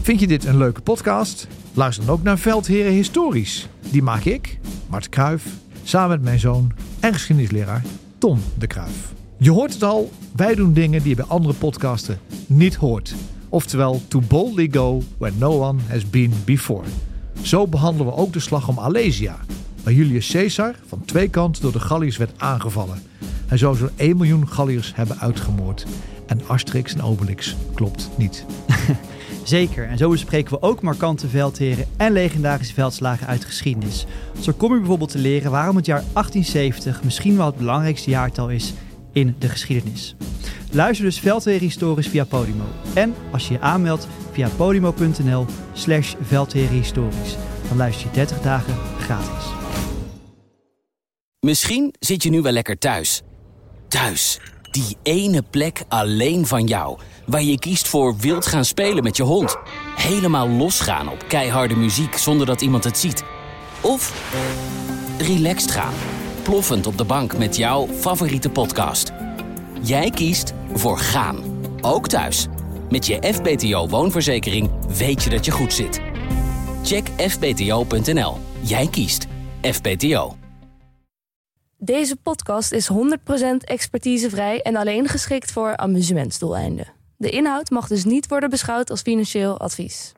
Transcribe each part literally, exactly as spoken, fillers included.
Vind je dit een leuke podcast? Luister dan ook naar Veldheren Historisch. Die maak ik, Mart Kruijf, samen met mijn zoon en geschiedenisleraar Tom de Kruijf. Je hoort het al, wij doen dingen die je bij andere podcasten niet hoort. Oftewel, to boldly go where no one has been before. Zo behandelen we ook de slag om Alesia, waar Julius Caesar van twee kanten door de Galliërs werd aangevallen. Hij zou zo'n één miljoen Galliërs hebben uitgemoord. En Asterix en Obelix klopt niet. Zeker, en zo bespreken we ook markante veldheren en legendarische veldslagen uit geschiedenis. Zo kom je bijvoorbeeld te leren waarom het jaar achttienzeventig misschien wel het belangrijkste jaartal is in de geschiedenis. Luister dus Veldheren Historisch via Podimo. En als je je aanmeldt via podimo.nl slash veldherenhistorisch. Dan luister je dertig dagen gratis. Misschien zit je nu wel lekker thuis. Thuis, die ene plek alleen van jou, waar je kiest voor wild gaan spelen met je hond. Helemaal losgaan op keiharde muziek zonder dat iemand het ziet. Of relaxed gaan, ploffend op de bank met jouw favoriete podcast. Jij kiest voor gaan, ook thuis. Met je F B T O-woonverzekering weet je dat je goed zit. Check f b t o punt n l. Jij kiest F B T O. Deze podcast is honderd procent expertisevrij en alleen geschikt voor amusementsdoeleinden. De inhoud mag dus niet worden beschouwd als financieel advies.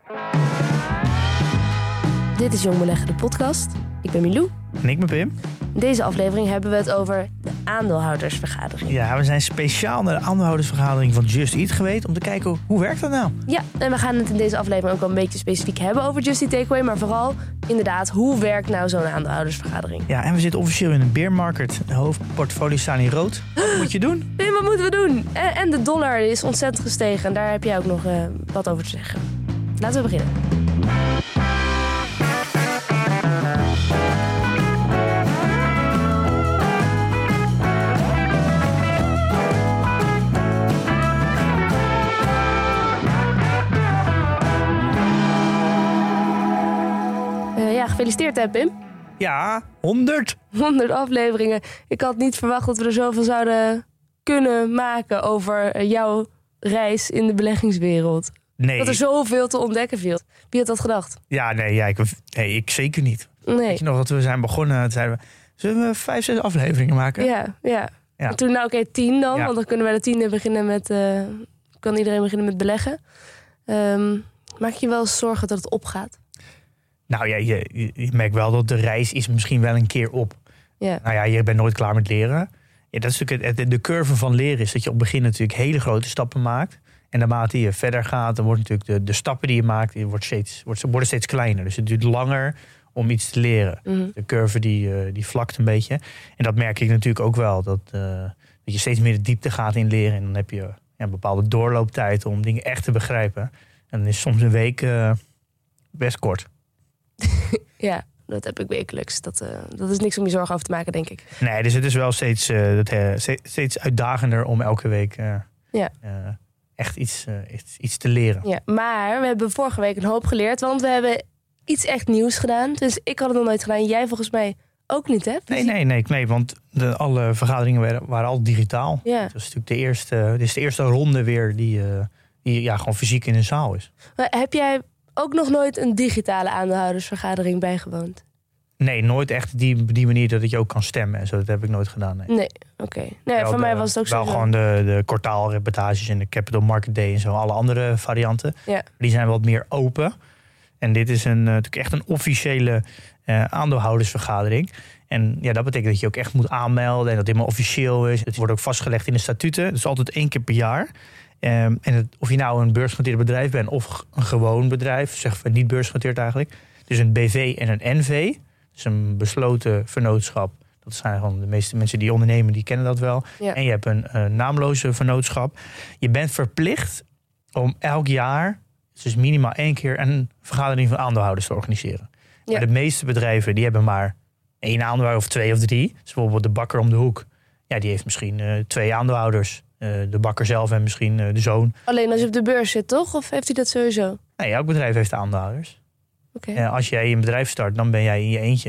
Dit is Jong Beleggen, de podcast. Ik ben Milou. En ik ben Pim. In deze aflevering hebben we het over de aandeelhoudersvergadering. Ja, we zijn speciaal naar de aandeelhoudersvergadering van Just Eat geweest om te kijken hoe werkt dat nou? Ja, en we gaan het in deze aflevering ook wel een beetje specifiek hebben over Just Eat Takeaway, maar vooral inderdaad, hoe werkt nou zo'n aandeelhoudersvergadering? Ja, en we zitten officieel in een bear market. De hoofdportfolios staan in rood. Wat moet je doen? Pim, wat moeten we doen? En, en de dollar is ontzettend gestegen en daar heb jij ook nog uh, wat over te zeggen. Laten we beginnen. Ja, gefeliciteerd hè, Pim. Ja, honderd. honderd afleveringen. Ik had niet verwacht dat we er zoveel zouden kunnen maken over jouw reis in de beleggingswereld. Nee. Dat er zoveel te ontdekken viel. Wie had dat gedacht? Ja, nee, ja, ik, nee ik zeker niet. Nee. Weet je nog dat we zijn begonnen, zeiden we, zullen we vijf, zes afleveringen maken? Ja, ja. Ja. En toen, nou oké, okay, tien dan. Ja. Want dan kunnen we de tiende beginnen met... Uh, kan iedereen beginnen met beleggen. Um, maak je wel eens zorgen dat het opgaat? Nou ja, je, je merkt wel dat de reis is misschien wel een keer op. Ja. Nou ja, je bent nooit klaar met leren. Ja, dat is natuurlijk het, de curve van leren is dat je op het begin natuurlijk hele grote stappen maakt. En naarmate je verder gaat, dan wordt natuurlijk de, de stappen die je maakt, die wordt steeds, wordt, worden steeds kleiner. Dus het duurt langer om iets te leren. Mm-hmm. De curve die, uh, die vlakt een beetje. En dat merk ik natuurlijk ook wel. Dat, uh, dat je steeds meer de diepte gaat in leren. En dan heb je ja, een bepaalde doorlooptijd om dingen echt te begrijpen. En dan is soms een week uh, best kort. Ja, dat heb ik wekelijks. Dat, uh, dat is niks om je zorgen over te maken, denk ik. Nee, dus het is wel steeds, uh, dat, uh, steeds uitdagender om elke week uh, ja. uh, echt iets, uh, iets, iets te leren. Ja, maar we hebben vorige week een hoop geleerd, want we hebben iets echt nieuws gedaan. Dus ik had het nog nooit gedaan. Jij volgens mij ook niet, hè? Nee, nee, nee, nee, want de, alle vergaderingen waren, waren al digitaal. Ja. Het was natuurlijk de eerste, dit is de eerste ronde weer die, uh, die ja, gewoon fysiek in een zaal is. Maar heb jij ook nog nooit een digitale aandeelhoudersvergadering bijgewoond? Nee, nooit echt die, die manier dat je ook kan stemmen en zo. Dat heb ik nooit gedaan. Nee, nee oké. Okay. Nee, voor de, mij was het ook zo. Wel gewoon de, de kwartaalreportages en de Capital Market Day en zo. Alle andere varianten. Ja. Die zijn wat meer open. En dit is een, natuurlijk echt een officiële uh, aandeelhoudersvergadering. En ja, dat betekent dat je ook echt moet aanmelden en dat het helemaal officieel is. Het wordt ook vastgelegd in de statuten. Dat is altijd één keer per jaar. Um, en het, of je nou een beursgenoteerd bedrijf bent of een gewoon bedrijf, zeggen we niet beursgenoteerd eigenlijk. Dus een B V en een N V. Dus een besloten vennootschap. Dat zijn gewoon de meeste mensen die ondernemen, die kennen dat wel. Ja. En je hebt een uh, naamloze vennootschap. Je bent verplicht om elk jaar, dus minimaal één keer, een vergadering van aandeelhouders te organiseren. Ja. Maar de meeste bedrijven die hebben maar één aandeelhouder of twee of drie. Dus bijvoorbeeld de bakker om de hoek. Ja, die heeft misschien uh, twee aandeelhouders. Uh, de bakker zelf en misschien uh, de zoon. Alleen als je op de beurs zit, toch? Of heeft hij dat sowieso? Nee, elk bedrijf heeft aandeelhouders. Okay. Uh, als jij een bedrijf start, dan ben jij in je eentje. En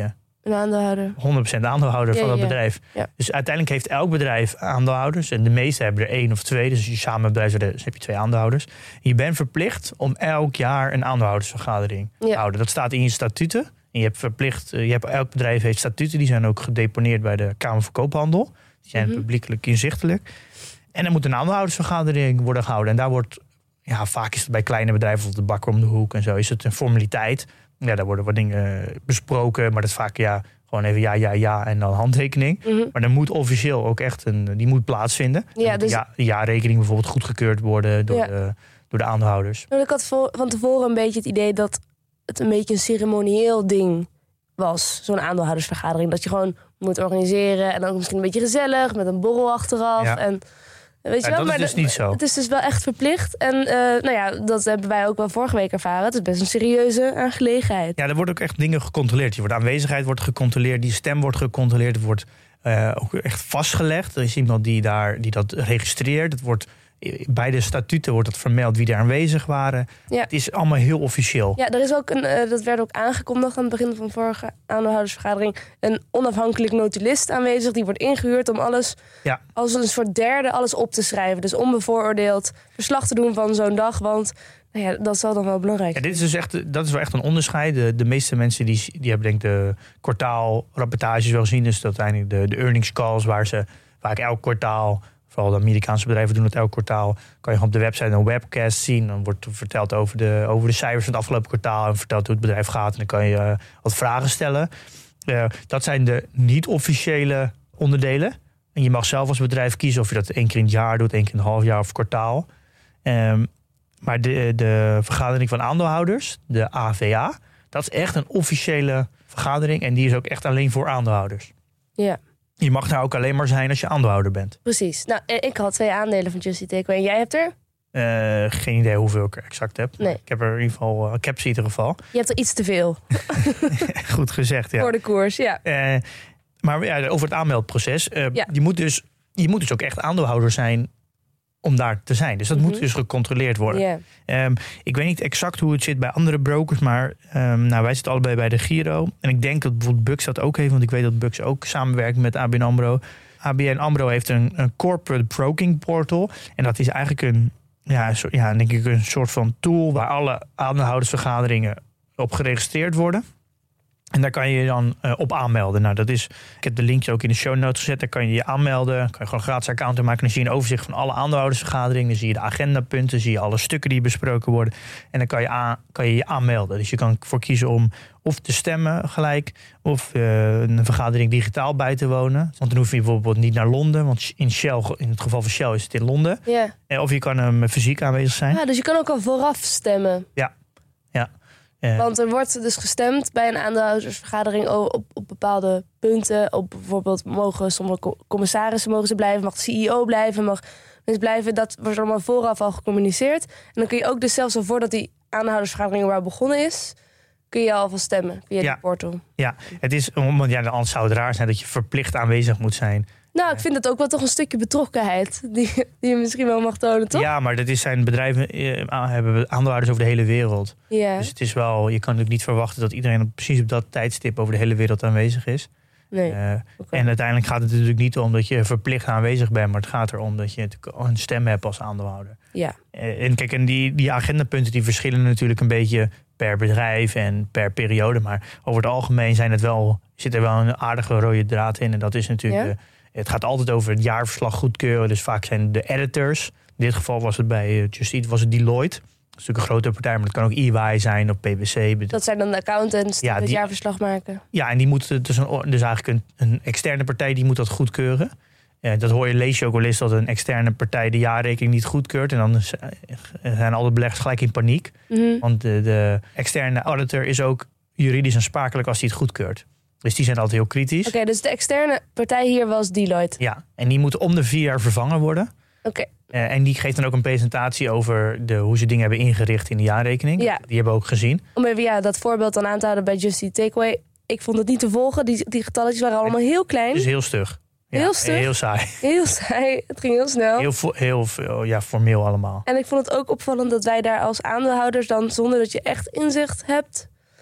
Een aandeelhouder. honderd procent aandeelhouder Ja, van dat ja. bedrijf. Ja. Dus uiteindelijk heeft elk bedrijf aandeelhouders. En de meeste hebben er één of twee. Dus als je samen een bedrijf hebt, dan heb je twee aandeelhouders. Je bent verplicht om elk jaar een aandeelhoudersvergadering te Ja. houden. Dat staat in je statuten. En je hebt verplicht, je hebt, elk bedrijf heeft statuten. Die zijn ook gedeponeerd bij de Kamer van Koophandel. Die zijn Mm-hmm. publiekelijk inzichtelijk. En er moet een aandeelhoudersvergadering worden gehouden. En daar wordt, ja, vaak is het bij kleine bedrijven, bijvoorbeeld de bakker om de hoek en zo, is het een formaliteit. Ja, daar worden wat dingen besproken, maar dat is vaak ja, gewoon even ja, ja, ja en dan handtekening. Mm-hmm. Maar er moet officieel ook echt een, die moet plaatsvinden. Ja, Dan moet dus- de, ja, de jaarrekening bijvoorbeeld goedgekeurd worden door, Ja. de, door de aandeelhouders. Nou, ik had vo- van tevoren een beetje het idee dat het een beetje een ceremonieel ding was. Zo'n aandeelhoudersvergadering. Dat je gewoon moet organiseren. En dan misschien een beetje gezellig. Met een borrel achteraf. Ja. En, weet je Ja, wel? dat is maar dus de- niet zo. Het is dus wel echt verplicht. En eh, nou ja, dat hebben wij ook wel vorige week ervaren. Het is best een serieuze aangelegenheid. Ja, er worden ook echt dingen gecontroleerd. Je wordt aanwezigheid wordt gecontroleerd, die stem wordt gecontroleerd. Het wordt eh, ook echt vastgelegd. Er is iemand die, daar, die dat registreert. Het wordt, bij de statuten wordt het vermeld wie er aanwezig waren. Ja. Het is allemaal heel officieel. Ja, er is ook een, eh, dat werd ook aangekondigd aan het begin van de vorige aandeelhoudersvergadering. Een onafhankelijk notulist aanwezig. Die wordt ingehuurd om alles Ja. als een soort derde alles op te schrijven. Dus onbevooroordeeld verslag te doen van zo'n dag. Want nou ja, dat zal dan wel belangrijk Ja, zijn. dit is dus echt, dat is wel echt een onderscheid. De, de meeste mensen die, die hebben denk ik de kwartaalrapportages wel gezien. Dus dat uiteindelijk de, de earnings calls waar ze vaak elk kwartaal, vooral de Amerikaanse bedrijven doen het elk kwartaal, kan je gewoon op de website een webcast zien. Dan wordt er verteld over de, over de cijfers van het afgelopen kwartaal en verteld hoe het bedrijf gaat. En dan kan je uh, wat vragen stellen. Uh, dat zijn de niet-officiële onderdelen. En je mag zelf als bedrijf kiezen of je dat één keer in het jaar doet, één keer in het half jaar of kwartaal. Um, maar de, de vergadering van aandeelhouders, de A V A, dat is echt een officiële vergadering. En die is ook echt alleen voor aandeelhouders. Ja, Je mag daar ook alleen maar zijn als je aandeelhouder bent. precies. Nou, eh, ik had twee aandelen van Just Eat Takeaway. En jij hebt er? Uh, geen idee hoeveel ik er exact heb. Nee. Ik heb er in ieder geval, uh, ik heb ze in ieder geval. Je hebt er iets te veel Goed gezegd, ja. voor de koers. Ja. Uh, maar ja, over het aanmeldproces. Uh, Ja. je, moet dus, je moet dus ook echt aandeelhouder zijn om daar te zijn. Dus dat Mm-hmm. moet dus gecontroleerd worden. Ja. Um, ik weet niet exact hoe het zit bij andere brokers, maar um, nou, wij zitten allebei bij de Giro. En ik denk dat bijvoorbeeld Bux dat ook heeft, want ik weet dat Bux ook samenwerkt met A B N AMRO. A B N AMRO heeft een, een corporate broking portal. En dat is eigenlijk een, ja, een soort, ja, denk ik een soort van tool waar alle aandeelhoudersvergaderingen op geregistreerd worden. En daar kan je je dan uh, op aanmelden. Nou, dat is, ik heb de linkje ook in de show notes gezet. Daar kan je je aanmelden. Kan je gewoon een gratis account aanmaken. Dan zie je een overzicht van alle aandeelhoudersvergaderingen. Dan zie je de agendapunten. Zie je alle stukken die besproken worden. En dan kan je aan, kan je, je aanmelden. Dus je kan ervoor kiezen om of te stemmen gelijk. Of uh, een vergadering digitaal bij te wonen. Want dan hoef je bijvoorbeeld niet naar Londen. Want in, Shell, in het geval van Shell is het in Londen. Ja. Uh, of je kan hem um, fysiek aanwezig zijn. Ja, dus je kan ook al vooraf stemmen. Ja, ja. Uh, Want er wordt dus gestemd bij een aandeelhoudersvergadering op, op bepaalde punten. Op bijvoorbeeld mogen sommige commissarissen mogen ze blijven, mag de C E O blijven, mag mensen blijven. Dat wordt allemaal vooraf al gecommuniceerd. En dan kun je ook dus zelfs al voordat die aandeelhoudersvergadering waar begonnen is, kun je alvast stemmen via Ja. die portal. Ja, het is, want ja, anders zou het raar zijn dat je verplicht aanwezig moet zijn. Nou, ik vind het ook wel toch een stukje betrokkenheid die, die je misschien wel mag tonen, toch? Ja, maar dat is, zijn bedrijven eh, hebben aandeelhouders over de hele wereld. Ja. Dus het is wel, je kan natuurlijk niet verwachten dat iedereen op, precies op dat tijdstip over de hele wereld aanwezig is. Nee. Uh, Okay. En uiteindelijk gaat het natuurlijk niet om dat je verplicht aanwezig bent, maar het gaat erom dat je een stem hebt als aandeelhouder. Ja. Uh, en kijk, en die, die agendapunten die verschillen natuurlijk een beetje per bedrijf en per periode, maar over het algemeen zijn het wel, zit er wel een aardige rode draad in. En dat is natuurlijk, Ja? uh, het gaat altijd over het jaarverslag goedkeuren. Dus vaak zijn de editors, in dit geval was het bij uh, Just Eat, was het Deloitte. Dat is natuurlijk een grote partij, maar het kan ook E Y zijn of P W C. Dat zijn dan de accountants die Ja, het die- jaarverslag maken. Ja, en die moet dus, een, dus eigenlijk een, een externe partij die moet dat goedkeuren. Uh, dat hoor je, lees je ook wel eens dat een externe partij de jaarrekening niet goedkeurt. En dan is- zijn alle beleggers gelijk in paniek. Mhm. Want de, de externe auditor is ook juridisch aansprakelijk als hij het goedkeurt. Dus die zijn altijd heel kritisch. Oké, dus de externe partij hier was Deloitte. Ja, en die moeten om de vier jaar vervangen worden. Oké. Uh, en die geeft dan ook een presentatie over de, hoe ze dingen hebben ingericht in de jaarrekening. Ja. Die hebben we ook gezien. Om even ja, dat voorbeeld dan aan te houden bij Just Eat Takeaway. Ik vond het niet te volgen. Die, die getalletjes waren allemaal heel klein. Dus heel stug. Ja, Heel stug? Heel saai. Heel saai. Het ging heel snel. Heel, vo- heel veel, ja, formeel allemaal. En ik vond het ook opvallend dat wij daar als aandeelhouders dan, zonder dat je echt inzicht hebt,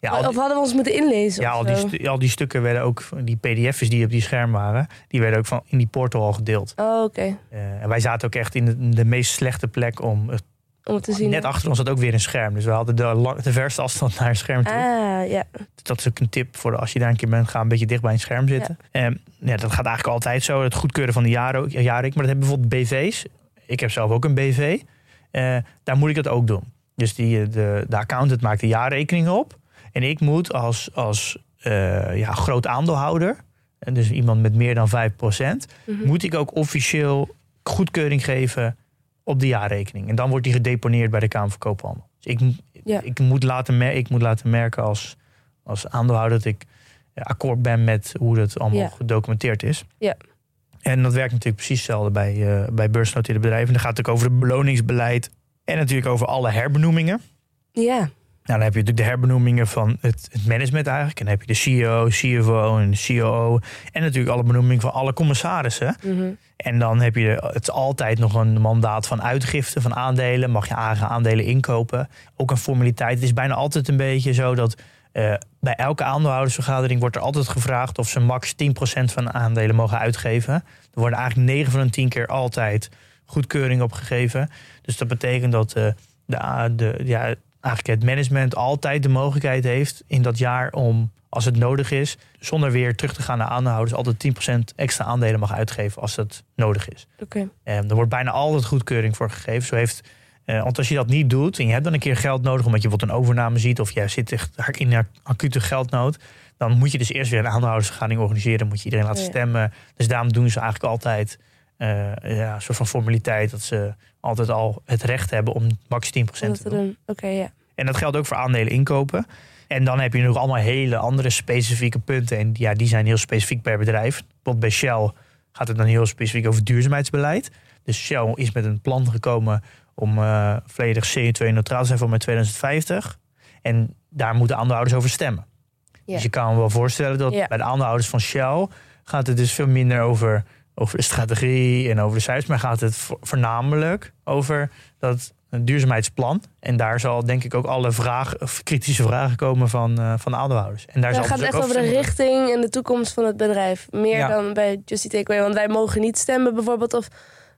Ja, al Of die, hadden we ons moeten inlezen? ja, of al die, zo? stu- al die stukken werden ook, die P D F's die op die scherm waren, die werden ook van in die portal al gedeeld. Oh, oké. Uh, en wij zaten ook echt in de, de meest slechte plek om. Uh, Om het te zien. net achter ons zat ook weer een scherm. Dus we hadden de, la- de verste afstand naar een scherm toe. Ah, ja. Dat is ook een tip voor de, als je daar een keer bent, ga een beetje dicht bij een scherm zitten. Ja. Um, ja, dat gaat eigenlijk altijd zo. Het goedkeuren van de jaren, jaarrekening. Maar dat hebben bijvoorbeeld B V's. Ik heb zelf ook een B V. Uh, daar moet ik dat ook doen. Dus die, de, de accountant maakt de jaarrekening op. En ik moet als, als uh, ja, groot aandeelhouder, en dus iemand met meer dan vijf procent, mm-hmm. moet ik ook officieel goedkeuring geven op de jaarrekening. En dan wordt die gedeponeerd bij de Kamer van Koophandel. Dus ik, ja. ik, moet laten mer- ik moet laten merken als, als aandeelhouder dat ik ja, akkoord ben met hoe dat allemaal ja. gedocumenteerd is. Ja. En dat werkt natuurlijk precies hetzelfde bij, uh, bij beursgenoteerde bedrijven. En dan gaat het ook over het beloningsbeleid en natuurlijk over alle herbenoemingen. Ja. Nou, dan heb je natuurlijk de herbenoemingen van het, het management eigenlijk. En dan heb je de C E O, C F O en de C O O. En natuurlijk alle benoemingen van alle commissarissen. Mm-hmm. En dan heb je het is altijd nog een mandaat van uitgifte van aandelen. Mag je eigen aandelen inkopen. Ook een formaliteit. Het is bijna altijd een beetje zo dat uh, bij elke aandeelhoudersvergadering wordt er altijd gevraagd of ze max tien procent van de aandelen mogen uitgeven. Er worden eigenlijk negen van de tien keer altijd goedkeuring op gegeven. Dus dat betekent dat uh, de, de, ja, eigenlijk het management altijd de mogelijkheid heeft in dat jaar om, als het nodig is, zonder weer terug te gaan naar aandeelhouders, altijd tien procent extra aandelen mag uitgeven als dat nodig is. Okay. En er wordt bijna altijd goedkeuring voor gegeven. Zo heeft, uh, want als je dat niet doet en je hebt dan een keer geld nodig omdat je wat een overname ziet of jij zit echt in een acute geldnood, dan moet je dus eerst weer een aandeelhoudersvergadering organiseren, moet je iedereen laten ja. stemmen. Dus daarom doen ze eigenlijk altijd uh, ja, een soort van formaliteit dat ze altijd al het recht hebben om max tien procent te, te doen. doen. Okay, ja. En dat geldt ook voor aandelen inkopen. En dan heb je nog allemaal hele andere specifieke punten. En ja, die zijn heel specifiek per bedrijf. Bijvoorbeeld bij Shell gaat het dan heel specifiek over duurzaamheidsbeleid. Dus Shell is met een plan gekomen om uh, volledig C O twee neutraal te zijn voor met tweeduizend vijftig. En daar moeten aandeelhouders over stemmen. Ja. Dus je kan je wel voorstellen dat ja. bij de aandeelhouders van Shell gaat het dus veel minder over, over de strategie en over de cijfers. Maar gaat het voornamelijk over dat een duurzaamheidsplan. En daar zal denk ik ook alle vragen, of kritische vragen komen van, uh, van de aandeelhouders. En daar ja, het gaat dus echt over de richting en de toekomst van het bedrijf. Meer ja. dan bij Just Eat Takeaway. Want wij mogen niet stemmen bijvoorbeeld of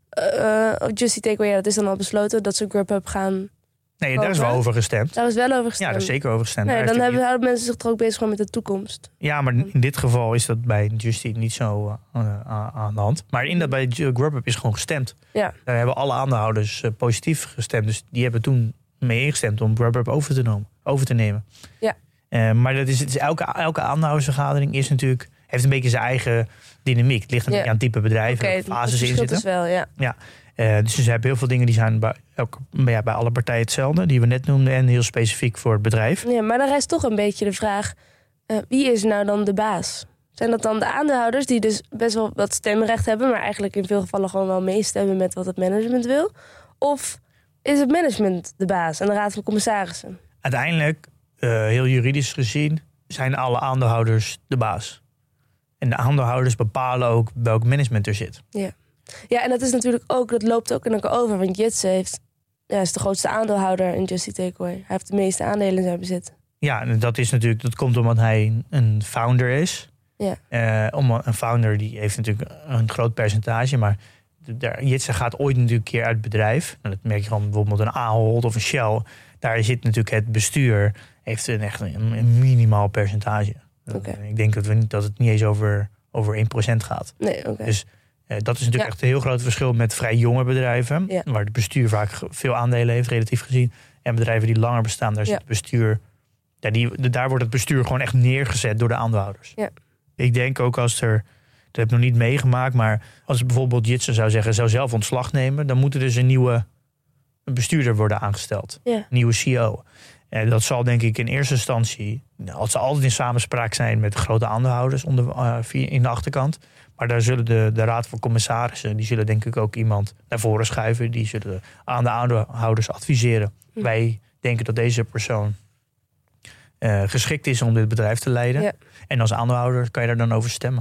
uh, Just Eat Takeaway, ja, dat is dan al besloten dat ze Grubhub gaan. Nee, daar is wel over gestemd. Daar is wel over gestemd. Ja, daar is zeker over gestemd. Nee, dan hebben, houden mensen zich toch ook bezig met de toekomst. Ja, maar in dit geval is dat bij Just Eat niet zo uh, aan de hand. Maar in dat bij Grubhub is gewoon gestemd. Ja. Daar hebben alle aandeelhouders uh, positief gestemd. Dus die hebben toen mee ingestemd om Grubhub over te, nemen, over te nemen. Ja. Uh, maar dat is, het is elke, elke aandeelhoudersvergadering is natuurlijk, heeft een beetje zijn eigen dynamiek. Het ligt een ja. beetje aan het type bedrijf en okay, fases in zitten. Dus wel, ja. Ja. Uh, dus ze hebben heel veel dingen die zijn bij, elke, ja, bij alle partijen hetzelfde, die we net noemden, en heel specifiek voor het bedrijf. Ja, maar dan rijst toch een beetje de vraag, uh, wie is nou dan de baas? Zijn dat dan de aandeelhouders die dus best wel wat stemrecht hebben, maar eigenlijk in veel gevallen gewoon wel meestemmen met wat het management wil? Of is het management de baas en de raad van commissarissen? Uiteindelijk, uh, heel juridisch gezien, zijn alle aandeelhouders de baas. En de aandeelhouders bepalen ook welk management er zit. Ja. Ja, en dat is natuurlijk ook, dat loopt ook in elkaar over. Want Jitse heeft, ja, is de grootste aandeelhouder in Just Eat Takeaway. Hij heeft de meeste aandelen in zijn bezit. Ja, en dat is natuurlijk, dat komt omdat hij een founder is. Ja. Uh, om een founder die heeft natuurlijk een groot percentage, maar Jitse gaat ooit natuurlijk een keer uit het bedrijf. Nou, dat merk je gewoon bijvoorbeeld een Ahold of een Shell. Daar zit natuurlijk het bestuur, heeft een echt een, een minimaal percentage. Okay. Ik denk dat, we niet, dat het niet eens over, over één procent gaat. Nee, oké. Okay. Dus Uh, dat is natuurlijk ja. echt een heel groot verschil met vrij jonge bedrijven. Ja. Waar het bestuur vaak veel aandelen heeft, relatief gezien. En bedrijven die langer bestaan, daar, zit ja. het bestuur, ja, die, daar wordt het bestuur gewoon echt neergezet door de aandeelhouders. Ja. Ik denk ook als er, dat heb ik nog niet meegemaakt, maar als bijvoorbeeld Jitse zou zeggen, zou zelf ontslag nemen, dan moet er dus een nieuwe bestuurder worden aangesteld. Ja. Een nieuwe C E O. En dat zal denk ik in eerste instantie, als ze altijd in samenspraak zijn met de grote aandeelhouders onder, uh, in de achterkant. Maar daar zullen de, de raad van commissarissen, die zullen denk ik ook iemand naar voren schuiven. Die zullen aan de aandeelhouders adviseren. Hm. Wij denken dat deze persoon uh, geschikt is om dit bedrijf te leiden. Ja. En als aandeelhouder kan je daar dan over stemmen.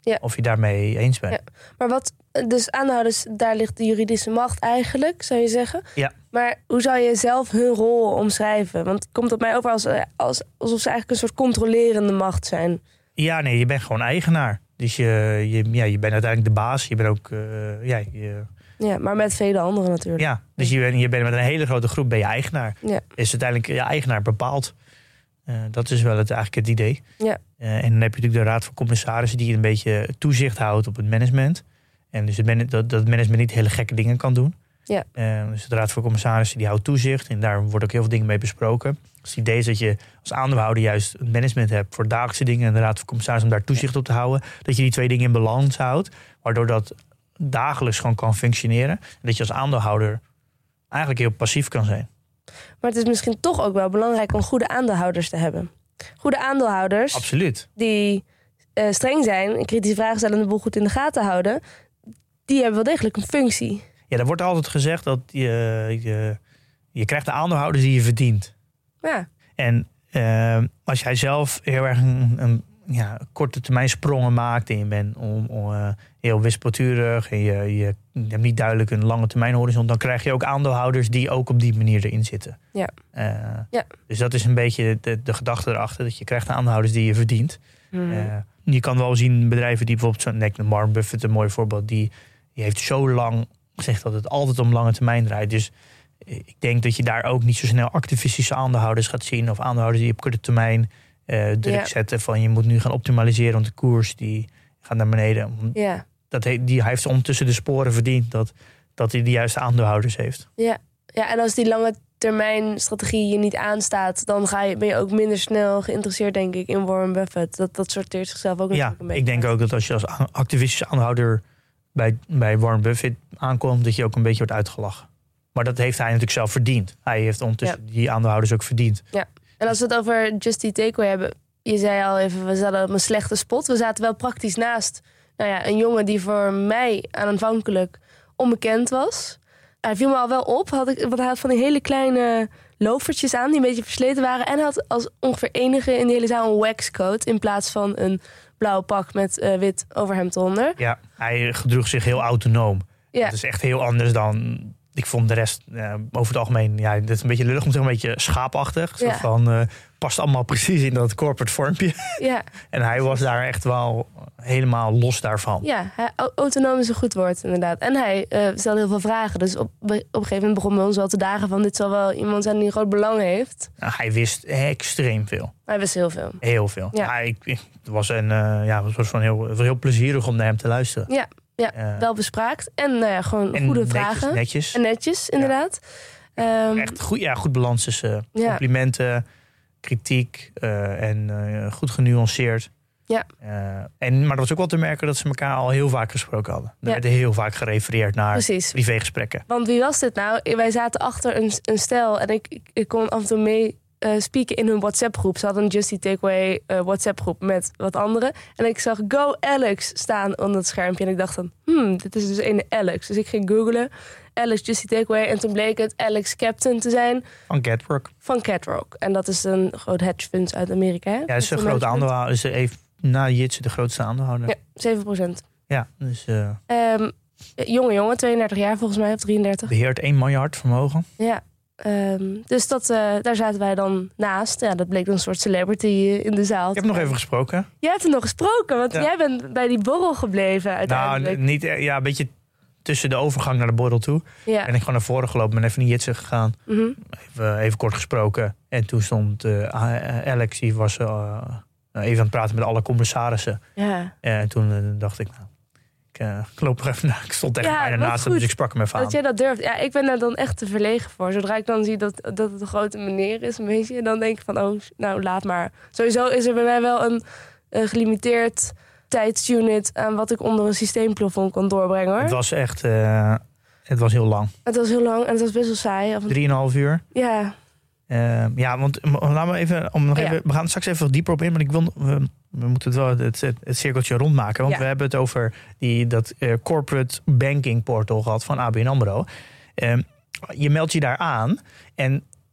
Ja. Of je daarmee eens bent. Ja. Maar wat, dus aandeelhouders, daar ligt de juridische macht eigenlijk, zou je zeggen. Ja. Maar hoe zou je zelf hun rol omschrijven? Want het komt op mij over als, als, alsof ze eigenlijk een soort controlerende macht zijn. Ja, nee, je bent gewoon eigenaar. Dus je, je, ja, je bent uiteindelijk de baas. Je bent ook... Uh, ja, je, ja, maar met vele anderen natuurlijk. Ja, dus je bent, je bent met een hele grote groep ben je eigenaar. Ja. Is uiteindelijk je eigenaar bepaald. Uh, dat is wel het, eigenlijk het idee. Ja. Uh, en dan heb je natuurlijk de Raad van Commissarissen die een beetje toezicht houdt op het management. En dus het man- dat, dat het management niet hele gekke dingen kan doen. Ja. Uh, dus de Raad van Commissarissen die houdt toezicht. En daar wordt ook heel veel dingen mee besproken. Dus het idee is dat je als aandeelhouder juist het management hebt voor dagelijkse dingen. En de Raad van Commissarissen om daar toezicht op te houden. Dat je die twee dingen in balans houdt. Waardoor dat dagelijks gewoon kan functioneren. En dat je als aandeelhouder eigenlijk heel passief kan zijn. Maar het is misschien toch ook wel belangrijk om goede aandeelhouders te hebben. Goede aandeelhouders. Absoluut. Die uh, streng zijn, kritische vragen stellen en de boel goed in de gaten houden. Die hebben wel degelijk een functie. Ja, er wordt altijd gezegd dat je, je, je krijgt de aandeelhouders die je verdient. Ja. En uh, als jij zelf heel erg een, een ja, korte termijn sprongen maakt en je bent om, om, uh, heel wispelturig en je, je hebt niet duidelijk een lange termijn horizon, dan krijg je ook aandeelhouders die ook op die manier erin zitten. Ja. Uh, ja. Dus dat is een beetje de, de gedachte erachter, dat je krijgt de aandeelhouders die je verdient. Mm. Uh, je kan wel zien bedrijven die bijvoorbeeld, zo'n denk Warren Buffett, een mooi voorbeeld, die, die heeft zo lang gezegd dat het altijd om lange termijn draait. Dus ik denk dat je daar ook niet zo snel activistische aandeelhouders gaat zien of aandeelhouders die op korte termijn uh, druk ja. zetten van je moet nu gaan optimaliseren, want de koers die gaat naar beneden. Ja. Dat he, die, hij heeft ondertussen de sporen verdiend dat, dat hij de juiste aandeelhouders heeft. Ja. Ja, en als die lange termijn strategie je niet aanstaat, dan ga je, ben je ook minder snel geïnteresseerd, denk ik, in Warren Buffett. Dat, dat sorteert zichzelf ook ja, een beetje. Ik denk ook dat als je als activistische aandeelhouder bij, bij Warren Buffett aankomt, dat je ook een beetje wordt uitgelachen. Maar dat heeft hij natuurlijk zelf verdiend. Hij heeft ondertussen ja. die aandeelhouders ook verdiend. Ja. En als we het over Just Eat Takeaway hebben, je zei al even, we zaten op een slechte spot. We zaten wel praktisch naast nou ja, een jongen die voor mij aanvankelijk onbekend was. Hij viel me al wel op, had ik, want hij had van die hele kleine loafertjes aan die een beetje versleten waren. En hij had als ongeveer enige in de hele zaal een waxcoat in plaats van een blauw pak met uh, wit overhemd onder. Ja, hij gedroeg zich heel autonoom. Ja. Dat is echt heel anders dan... Ik vond de rest uh, over het algemeen, ja, dit is een beetje lullig om te zeggen, een beetje schaapachtig. Ja. Zo van, uh, past allemaal precies in dat corporate vormpje. Ja. En hij was daar echt wel helemaal los daarvan. Ja, hij, autonoom is een goed woord inderdaad. En hij uh, stelde heel veel vragen. Dus op, op een gegeven moment begon bij ons wel te dagen van dit zal wel iemand zijn die een groot belang heeft. Nou, hij wist extreem veel. Hij wist heel veel. Heel veel. Ja. Ja, ik, het was, een, uh, ja, het was van heel, het was heel plezierig om naar hem te luisteren. Ja. Ja, uh, wel bespraakt. En nou ja, gewoon en goede netjes, vragen. Netjes. En netjes, inderdaad. Ja. Um, Echt goed, ja, goed balans tussen ja. complimenten, kritiek uh, en uh, goed genuanceerd. Ja. Uh, en, maar dat was ook wel te merken dat ze elkaar al heel vaak gesproken hadden. Er ja. werd heel vaak gerefereerd naar Precies. privégesprekken. Want wie was dit nou? Wij zaten achter een, een stel en ik, ik, ik kon af en toe mee uh, spieken in hun WhatsApp-groep. Ze hadden een Just Eat Takeaway uh, WhatsApp-groep met wat anderen. En ik zag Go Alex staan onder het schermpje. En ik dacht dan, hmm, dit is dus een Alex. Dus ik ging googlen. Alex Just Eat Takeaway. En toen bleek het Alex Captain te zijn. Van Catrock. Van Catrock. En dat is een groot hedge fund uit Amerika. Hè? Ja, dat is een groot aandeelhouder. Is even na Jitse de grootste aandeelhouder. Ja, zeven procent. Ja, dus... Uh... Um, jonge jongen, tweeëndertig jaar volgens mij, of drieëndertig. Beheert één miljard vermogen. Ja. Um, dus dat, uh, daar zaten wij dan naast. Ja, dat bleek dan een soort celebrity in de zaal. Ik heb nog even gesproken. Jij hebt hem nog gesproken, want ja. jij bent bij die borrel gebleven uiteindelijk. Nou, niet, ja, een beetje tussen de overgang naar de borrel toe. Ja. Ben ik gewoon naar voren gelopen, ben even naar Jitse gegaan. Mm-hmm. Even, even kort gesproken. En toen stond uh, Alex, die was uh, even aan het praten met alle commissarissen. Ja. En toen uh, dacht ik, nou, ik uh, loop er even naar. Ik stond echt ja, bijna naast hem, dus ik sprak hem even aan. Dat jij dat durft. Ja, ik ben daar dan echt te verlegen voor. Zodra ik dan zie dat, dat het een grote meneer is, een beetje, dan denk ik van, oh, nou, laat maar. Sowieso is er bij mij wel een uh, gelimiteerd tijdsunit aan wat ik onder een systeemplafond kon doorbrengen, hoor. Het was echt, uh, het was heel lang. Het was heel lang en het was best wel saai. Drieënhalf uur. Ja. Uh, ja, want laten we even, om nog even, ja. we gaan er straks even wat dieper op in, maar ik wil, we, we moeten het wel het, het, het cirkeltje rondmaken, want ja. we hebben het over die, dat uh, corporate banking portal gehad van A B N AMRO. Uh, je meldt je daar aan en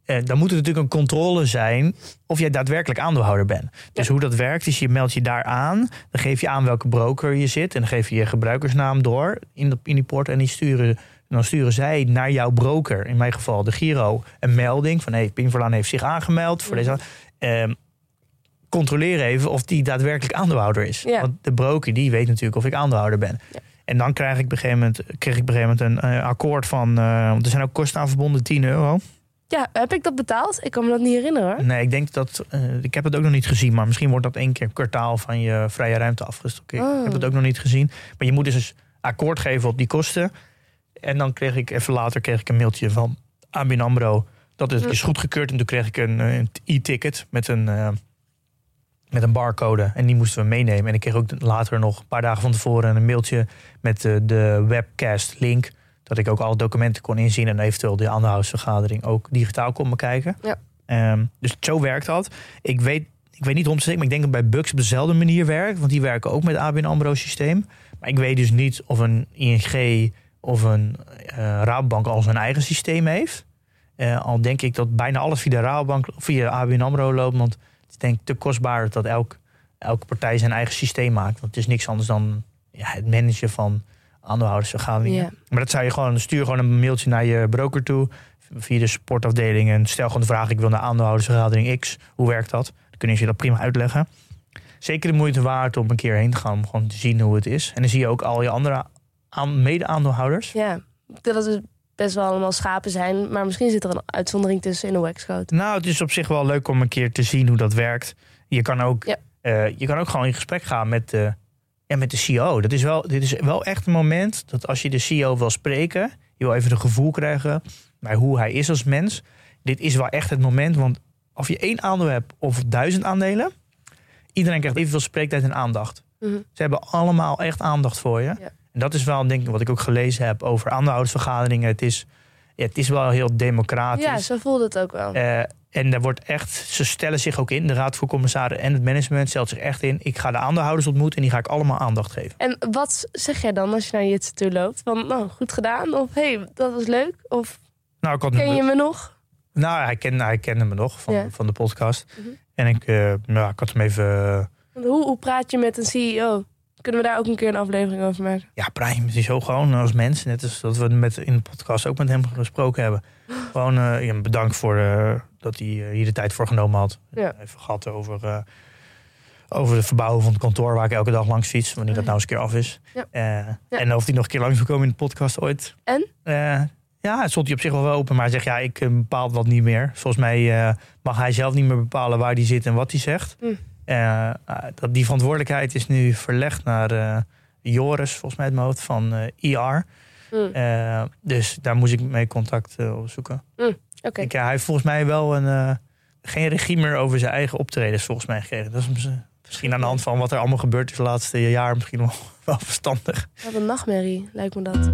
Uh, dan moet er natuurlijk een controle zijn of jij daadwerkelijk aandeelhouder bent. Dus ja. hoe dat werkt is, je meldt je daar aan. Dan geef je aan welke broker je zit. En dan geef je je gebruikersnaam door in, de, in die port. En die sturen, dan sturen zij naar jouw broker, in mijn geval de Giro, een melding van hey, Pinverlaan heeft zich aangemeld voor ja. deze. Uh, controleer even of die daadwerkelijk aandeelhouder is. Ja. Want de broker die weet natuurlijk of ik aandeelhouder ben. Ja. En dan krijg ik op een gegeven moment, kreeg ik op een gegeven moment een uh, akkoord van... Uh, want er zijn ook kosten aan verbonden, tien euro. Ja, heb ik dat betaald? Ik kan me dat niet herinneren hoor. Nee, ik denk dat... Uh, ik heb het ook nog niet gezien, maar misschien wordt dat één keer kwartaal van je vrije ruimte afgestoken. Oh. Ik heb het ook nog niet gezien. Maar je moet dus eens akkoord geven op die kosten. En dan kreeg ik even later kreeg ik een mailtje van A B N AMRO dat het hm. is goedgekeurd. En toen kreeg ik een, een e-ticket met een... Uh, Met een barcode. En die moesten we meenemen. En ik kreeg ook later nog een paar dagen van tevoren een mailtje met de, de webcast link. Dat ik ook alle documenten kon inzien. En eventueel de aandeelhoudersvergadering ook digitaal kon bekijken. Ja. Um, dus zo werkt dat. Ik weet, ik weet niet honderd procent, maar ik denk dat bij Bucks op dezelfde manier werkt. Want die werken ook met het A B N AMRO systeem. Maar ik weet dus niet of een I N G of een uh, Rabobank al zijn eigen systeem heeft. Uh, al denk ik dat bijna alles via de Rabobank of via A B N AMRO loopt. Want ik denk te kostbaar dat elk, elke partij zijn eigen systeem maakt. Want het is niks anders dan ja, het managen van aandeelhoudersvergaderingen. Yeah. Maar dat zou je gewoon, stuur gewoon een mailtje naar je broker toe via de supportafdeling en stel gewoon de vraag: ik wil naar aandeelhoudersvergadering X. Hoe werkt dat? Dan kunnen ze je dat prima uitleggen. Zeker de moeite waard om een keer heen te gaan om gewoon te zien hoe het is. En dan zie je ook al je andere aan, mede-aandeelhouders. Ja, dat het best wel allemaal schapen zijn, maar misschien zit er een uitzondering tussen in de Waxcoat. Nou, het is op zich wel leuk om een keer te zien hoe dat werkt. Je kan ook, ja. uh, je kan ook gewoon in gesprek gaan met de, ja, met de C E O. Dat is wel, dit is wel echt een moment dat als je de C E O wil spreken, je wil even een gevoel krijgen bij hoe hij is als mens. Dit is wel echt het moment, want of je één aandeel hebt of duizend aandelen, iedereen krijgt evenveel spreektijd en aandacht. Mm-hmm. Ze hebben allemaal echt aandacht voor je. Ja. En dat is wel, denk ik, wat ik ook gelezen heb over aandeelhoudersvergaderingen. Het is, ja, het is wel heel democratisch. Ja, zo voelt het ook wel. Uh, en er wordt echt, ze stellen zich ook in. De Raad voor Commissarissen en het management stelt zich echt in. Ik ga de aandeelhouders ontmoeten en die ga ik allemaal aandacht geven. En wat zeg jij dan als je naar Jitse toe loopt? Van, nou, goed gedaan? Of, hé, hey, dat was leuk? Of nou, ik had ken je me nog? Nou, hij kende, hij kende me nog van, ja. van de podcast. Mm-hmm. En ik, uh, nou, ik had hem even... Uh, hoe, hoe praat je met een C E O? Kunnen we daar ook een keer een aflevering over maken? Ja, Brian is zo gewoon als mens. Net als dat we met, in de podcast ook met hem gesproken hebben. Gewoon uh, ja, bedankt voor uh, dat hij uh, hier de tijd voor genomen had. Ja. Even gehad over, uh, over het verbouwen van het kantoor waar ik elke dag langs fiets. Wanneer dat nou eens een keer af is. Ja. Uh, ja. En of hij nog een keer langs wil komen in de podcast ooit. En? Uh, ja, het stond hij op zich wel wel open. Maar hij zegt, ja, ik uh, bepaal wat niet meer. Volgens mij uh, mag hij zelf niet meer bepalen waar hij zit en wat hij zegt. Mm. Uh, dat die verantwoordelijkheid is nu verlegd naar uh, Joris, volgens mij het hoofd van uh, I R. Mm. Uh, dus daar moest ik mee contact uh, op zoeken. Mm, okay. ik, uh, hij heeft volgens mij wel een, uh, geen regie meer over zijn eigen optredens volgens mij gekregen. Dat is misschien aan de hand van wat er allemaal gebeurd is de laatste jaar misschien wel, wel verstandig. Wat een nachtmerrie, lijkt me dat.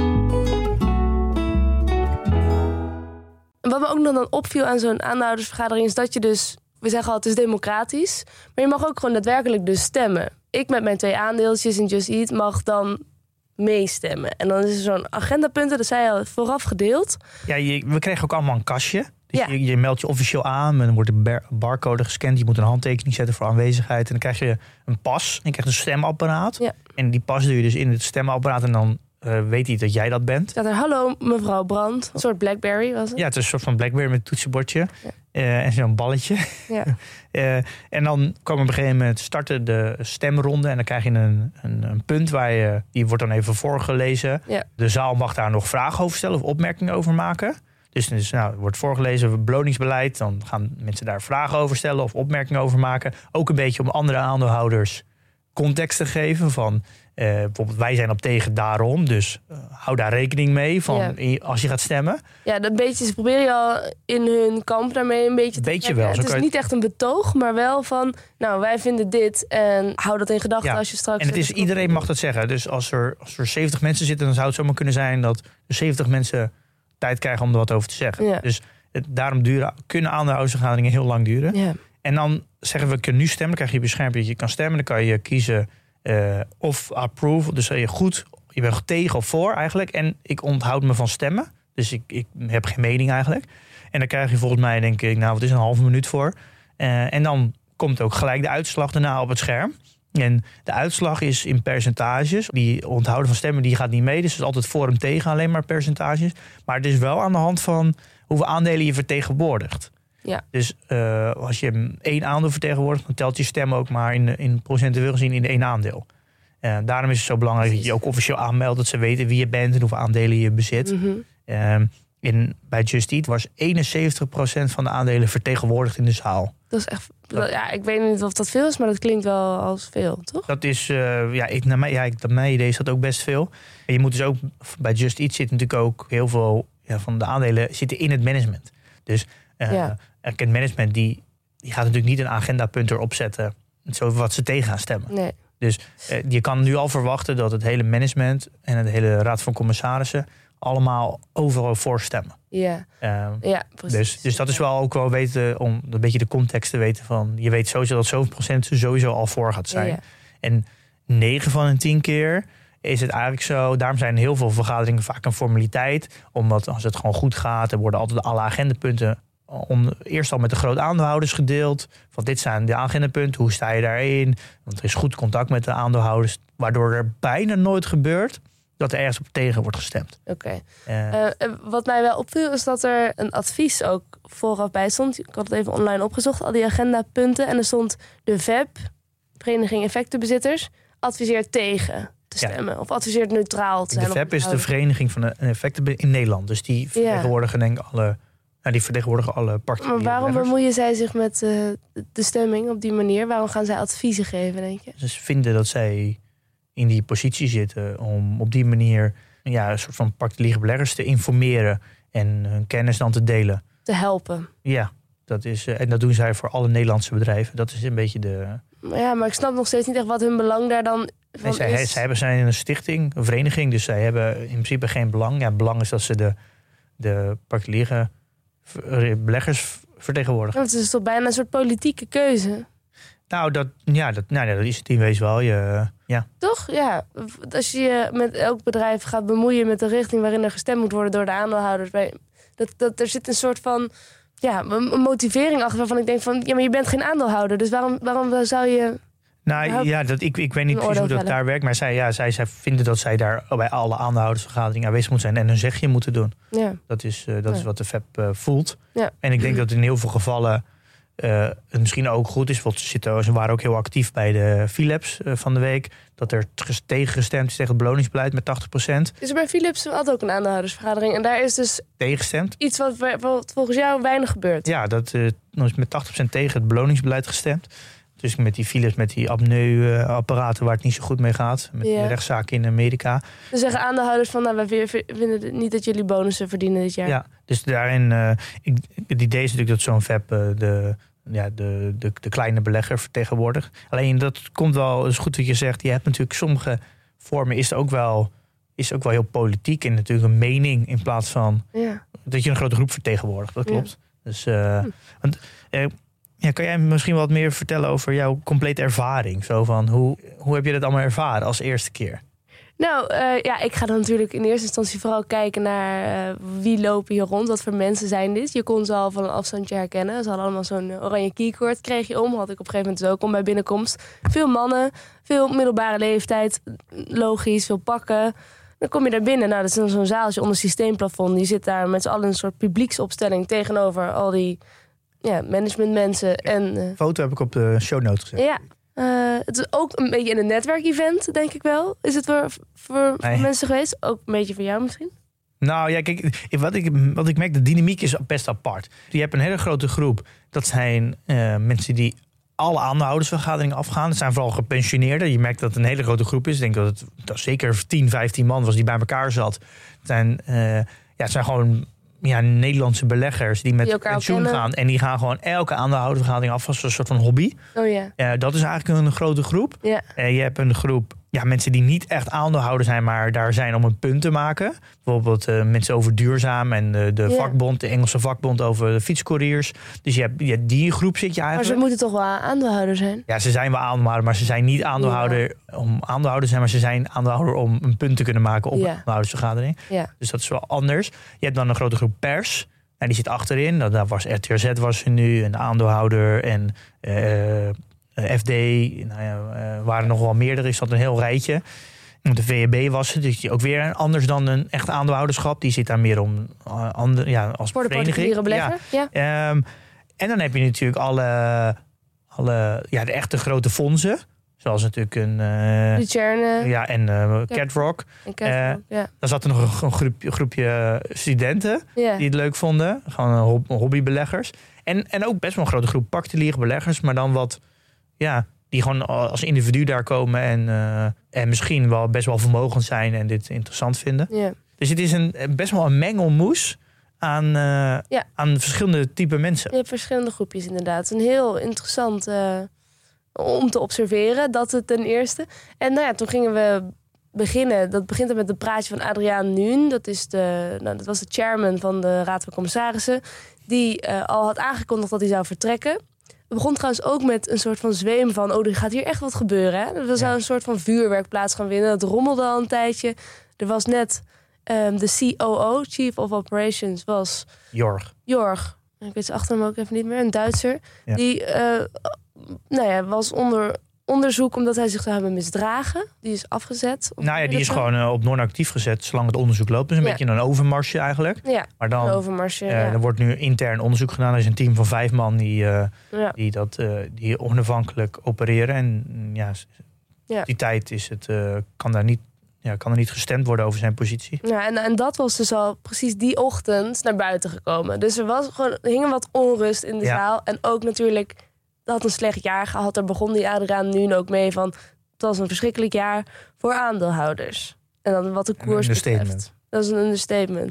Wat me ook nog dan opviel aan zo'n aandeelhoudersvergadering is dat je dus... We zeggen al, het is democratisch. Maar je mag ook gewoon daadwerkelijk dus stemmen. Ik met mijn twee aandeeltjes in Just Eat mag dan meestemmen. En dan is er zo'n agendapunten, dat zei al vooraf gedeeld. Ja, je, we kregen ook allemaal een kastje. Dus ja. je, je meldt je officieel aan. En dan wordt de barcode gescand. Je moet een handtekening zetten voor aanwezigheid. En dan krijg je een pas. En je krijgt een stemapparaat. Ja. En die pas doe je dus in het stemapparaat. En dan uh, weet hij dat jij dat bent. Staat er, hallo mevrouw Brandt. Een soort Blackberry was het? Ja, het is een soort van Blackberry met een toetsenbordje. Ja. Uh, en zo'n balletje. Ja. uh, en dan kwam op een gegeven moment starten de stemronde. En dan krijg je een, een, een punt waar je... Die wordt dan even voorgelezen. Ja. De zaal mag daar nog vragen over stellen of opmerkingen over maken. Dus, dus nou, er wordt voorgelezen beloningsbeleid. Dan gaan mensen daar vragen over stellen of opmerkingen over maken. Ook een beetje om andere aandeelhouders context te geven van... Uh, bijvoorbeeld wij zijn op tegen daarom, dus uh, hou daar rekening mee van ja. als je gaat stemmen. Ja, dat beetje, ze proberen je al in hun kamp daarmee een beetje te beetje wel. Het is niet echt een betoog, maar wel van, nou wij vinden dit en hou dat in gedachten ja. als je straks... En het is, iedereen mag dat zeggen, dus als er, als er zeventig mensen zitten, dan zou het zomaar kunnen zijn dat er zeventig mensen tijd krijgen om er wat over te zeggen. Ja. Dus het, daarom duren, kunnen aandeelhoudersvergaderingen heel lang duren. Ja. En dan zeggen we, we kunnen nu stemmen, dan krijg je beschermd dat je kan stemmen, dan kan je kiezen... Uh, of approve, dus je goed, je bent tegen of voor eigenlijk. En ik onthoud me van stemmen. Dus ik, ik heb geen mening eigenlijk. En En daar krijg je volgens mij, denk ik, nou, wat is een halve minuut voor. Uh, en dan komt ook gelijk de uitslag daarna op het scherm. En de uitslag is in percentages. Die onthouden van stemmen die gaat niet mee. Dus het is altijd voor en tegen alleen maar percentages. Maar het is wel aan de hand van hoeveel aandelen je vertegenwoordigt. Ja. Dus uh, als je één aandeel vertegenwoordigt, dan telt je stem ook maar in, in procentueel gezien in één aandeel. Uh, daarom is het zo belangrijk dat je ook officieel aanmeldt, dat ze weten wie je bent en hoeveel aandelen je bezit. Mm-hmm. Uh, in, bij Just Eat was eenenzeventig procent van de aandelen vertegenwoordigd in de zaal. Dat is echt, dat, ja, ik weet niet of dat veel is, maar dat klinkt wel als veel, toch? Dat is, uh, ja, ik, naar, mij, ja, ik, naar mijn idee is dat ook best veel. En je moet dus ook, bij Just Eat zit natuurlijk ook heel veel ja, van de aandelen zitten in het management. Dus uh, Ja. het management die, die gaat natuurlijk niet een agendapunt erop zetten, zo wat ze tegen gaan stemmen. Nee. Dus uh, je kan nu al verwachten dat het hele management en het hele raad van commissarissen allemaal overal voor stemmen. Ja, Uh, ja precies. Dus, dus dat is wel ook wel weten om een beetje de context te weten van. Je weet sowieso dat zoveel procent sowieso al voor gaat zijn. Ja, ja. En negen van de tien keer is het eigenlijk zo. Daarom zijn heel veel vergaderingen vaak een formaliteit. Omdat als het gewoon goed gaat, er worden altijd alle agendapunten om, eerst al met de grote aandeelhouders gedeeld. Van dit zijn de agendapunten, hoe sta je daarin? Want er is goed contact met de aandeelhouders. Waardoor er bijna nooit gebeurt dat er ergens op tegen wordt gestemd. Oké. Uh, Uh, wat mij wel opviel is dat er een advies ook vooraf bij stond. Ik had het even online opgezocht, al die agendapunten. En er stond de V E B, Vereniging Effectenbezitters, adviseert tegen te Ja. stemmen. Of adviseert neutraal te zijn. De V E B is de Vereniging van de Effecten in Nederland. Dus die vertegenwoordigen denk ik alle, nou, die vertegenwoordigen alle particuliere Maar waarom beleggers. bemoeien zij zich met uh, de stemming op die manier? Waarom gaan zij adviezen geven, denk je? Ze vinden dat zij in die positie zitten om op die manier ja, een soort van particuliere beleggers te informeren en hun kennis dan te delen. Te helpen. Ja, dat is, uh, en dat doen zij voor alle Nederlandse bedrijven. Dat is een beetje de. Ja, maar ik snap nog steeds niet echt wat hun belang daar dan van Nee, zij, is. zij hebben zijn een stichting, een vereniging, dus zij hebben in principe geen belang. Ja, het belang is dat ze de, de particuliere beleggers vertegenwoordigen. Het is toch bijna een soort politieke keuze. Nou, dat, ja, dat, nou, dat is het in wezen wel. Je, ja. Toch? Ja. Als je je met elk bedrijf gaat bemoeien met de richting waarin er gestemd moet worden door de aandeelhouders. Bij, dat, dat, er zit een soort van ja, een motivering achter waarvan ik denk van ja, maar je bent geen aandeelhouder. Dus waarom, waarom zou je. Nou ja, dat, ik, ik weet niet precies hoe dat daar werkt. Maar zij, ja, zij, zij vinden dat zij daar bij alle aandeelhoudersvergaderingen aanwezig moeten zijn en hun zegje moeten doen. Ja. Dat is, uh, dat ja. is wat de V E B uh, voelt. Ja. En ik denk dat in heel veel gevallen uh, het misschien ook goed is. Want ze, zitten, ze waren ook heel actief bij de Philips uh, van de week. Dat er tegengestemd is tegen het beloningsbeleid met tachtig procent. Is er bij Philips had ook een aandeelhoudersvergadering. En daar is dus tegengestemd. Iets wat, wat volgens jou weinig gebeurt. Ja, dat uh, is met tachtig procent tegen het beloningsbeleid gestemd. Dus met die Philips, met die apneu-apparaten waar het niet zo goed mee gaat. Met ja. de rechtszaken in Amerika. Dan zeggen aandeelhouders van, nou, wij vinden niet dat jullie bonussen verdienen dit jaar. Ja, dus daarin, uh, ik, het idee is natuurlijk dat zo'n V E B uh, de, ja, de, de, de kleine belegger vertegenwoordigt. Alleen dat komt wel, het is goed wat je zegt. Je hebt natuurlijk sommige vormen, is ook wel, is ook wel heel politiek. En natuurlijk een mening in plaats van ja. dat je een grote groep vertegenwoordigt. Dat klopt. Ja. Dus, uh, hm. want, uh, ja, kan jij misschien wat meer vertellen over jouw complete ervaring? Zo van, hoe, hoe heb je dat allemaal ervaren als eerste keer? Nou, uh, ja, ik ga dan natuurlijk in eerste instantie vooral kijken naar uh, wie lopen hier rond. Wat voor mensen zijn dit? Je kon ze al van een afstandje herkennen. Ze hadden allemaal zo'n oranje keycord, kreeg je om. Had ik op een gegeven moment dus ook om bij binnenkomst. Veel mannen, veel middelbare leeftijd. Logisch, veel pakken. Dan kom je daar binnen. Nou, dat is dan zo'n zaaltje onder systeemplafond. Die zit daar met z'n allen een soort publieksopstelling tegenover al die ja, managementmensen. En, uh, foto heb ik op de show notes gezet. Ja. Uh, het is ook een beetje een netwerkevent, denk ik wel. Is het voor, voor, nee. voor mensen geweest? Ook een beetje voor jou misschien? Nou ja, kijk, wat ik, wat ik merk, de dynamiek is best apart. Je hebt een hele grote groep. Dat zijn uh, mensen die alle aandeelhoudersvergaderingen afgaan. Het zijn vooral gepensioneerden. Je merkt dat het een hele grote groep is. Ik denk dat het dat zeker tien, vijftien man was die bij elkaar zat. Het zijn, uh, ja, het zijn gewoon ja, Nederlandse beleggers die met die pensioen gaan. En die gaan gewoon elke aandeelhoudersvergadering af als een soort van hobby. Oh ja. Uh, dat is eigenlijk een grote groep. Ja. Uh, je hebt een groep ja, mensen die niet echt aandeelhouder zijn, maar daar zijn om een punt te maken. Bijvoorbeeld uh, mensen over duurzaam en de, de ja. vakbond, de Engelse vakbond over de fietscouriers. Dus je hebt, ja, die groep zit je eigenlijk. Maar ze moeten toch wel aandeelhouder zijn? Ja, ze zijn wel aandeelhouder, maar ze zijn niet aandeelhouder ja. om aandeelhouder te zijn, maar ze zijn aandeelhouder om een punt te kunnen maken op ja. een aandeelhoudersvergadering. Ja. Dus dat is wel anders. Je hebt dan een grote groep pers. Nou, die zit achterin. Dat, daar was R T R Z was er nu en de aandeelhouder en uh, F D. Nou ja, uh, waren nog wel meerdere. Is dat een heel rijtje. De V E B was het, dus ook weer anders dan een echt aandeelhouderschap. Die zit daar meer om uh, andere, ja, als voor de particuliere belegger. Ja. Ja. Um, en dan heb je natuurlijk alle, alle ja, de echte grote fondsen. Zoals natuurlijk een... Uh, Lucerne. Ja, en uh, Catrock. En Catrock, uh, ja. Dan zat er nog een groepje, groepje studenten ja. die het leuk vonden. Gewoon hobbybeleggers. En, en ook best wel een grote groep particuliere beleggers. Maar dan wat... Ja, die gewoon als individu daar komen en, uh, en misschien wel best wel vermogend zijn en dit interessant vinden. Ja. Dus het is een, best wel een mengelmoes aan, uh, ja. aan verschillende type mensen. Je hebt verschillende groepjes inderdaad. Een heel interessant uh, om te observeren, dat het ten eerste. En nou ja, toen gingen we beginnen. Dat begint met een praatje van Adriaan Nuun. Dat, is de, nou, dat was de chairman van de Raad van Commissarissen. Die uh, al had aangekondigd dat hij zou vertrekken. Het begon trouwens ook met een soort van zweem van... oh, er gaat hier echt wat gebeuren. Hè? Er zou een soort van vuurwerk plaats gaan vinden. Dat rommelde al een tijdje. Er was net um, de C O O, Chief of Operations, was... Jorg. Jorg. Ik weet zijn achternaam ook even niet meer. Een Duitser. Ja. Die uh, nou ja, was onder onderzoek omdat hij zich zou hebben misdragen. Die is afgezet. Nou ja, die is gewoon uh, op non-actief gezet zolang het onderzoek loopt. Dus een ja. beetje een overmarsje eigenlijk. Ja, maar dan, een overmarsje, uh, ja. Er wordt nu intern onderzoek gedaan. Er is een team van vijf man die, uh, ja. die, dat, uh, die onafhankelijk opereren. En ja, ja. die tijd is het, uh, kan, daar niet, ja, kan er niet gestemd worden over zijn positie. Ja, en, en dat was dus al precies die ochtend naar buiten gekomen. Dus er, was gewoon, er hing wat onrust in de ja. zaal. En ook natuurlijk... had een slecht jaar gehad. Daar begon die Adriaan nu ook mee van... het was een verschrikkelijk jaar voor aandeelhouders. En dan wat de koers betreft. Dat is een understatement.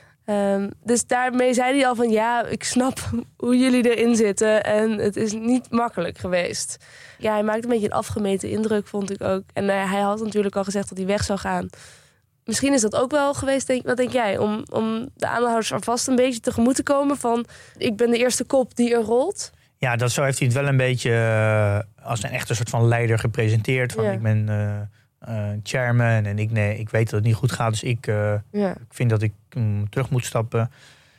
Um, dus daarmee zei hij al van... ja, ik snap hoe jullie erin zitten... en het is niet makkelijk geweest. Ja, hij maakte een beetje een afgemeten indruk, vond ik ook. En uh, hij had natuurlijk al gezegd dat hij weg zou gaan. Misschien is dat ook wel geweest, denk, wat denk jij? Om, om de aandeelhouders alvast een beetje tegemoet te komen van... ik ben de eerste kop die er rolt... Ja, dat zo heeft hij het wel een beetje uh, als een echte soort van leider gepresenteerd. Van, ja. Ik ben uh, uh, chairman en ik, nee, ik weet dat het niet goed gaat. Dus ik, uh, ja. ik vind dat ik um, terug moet stappen.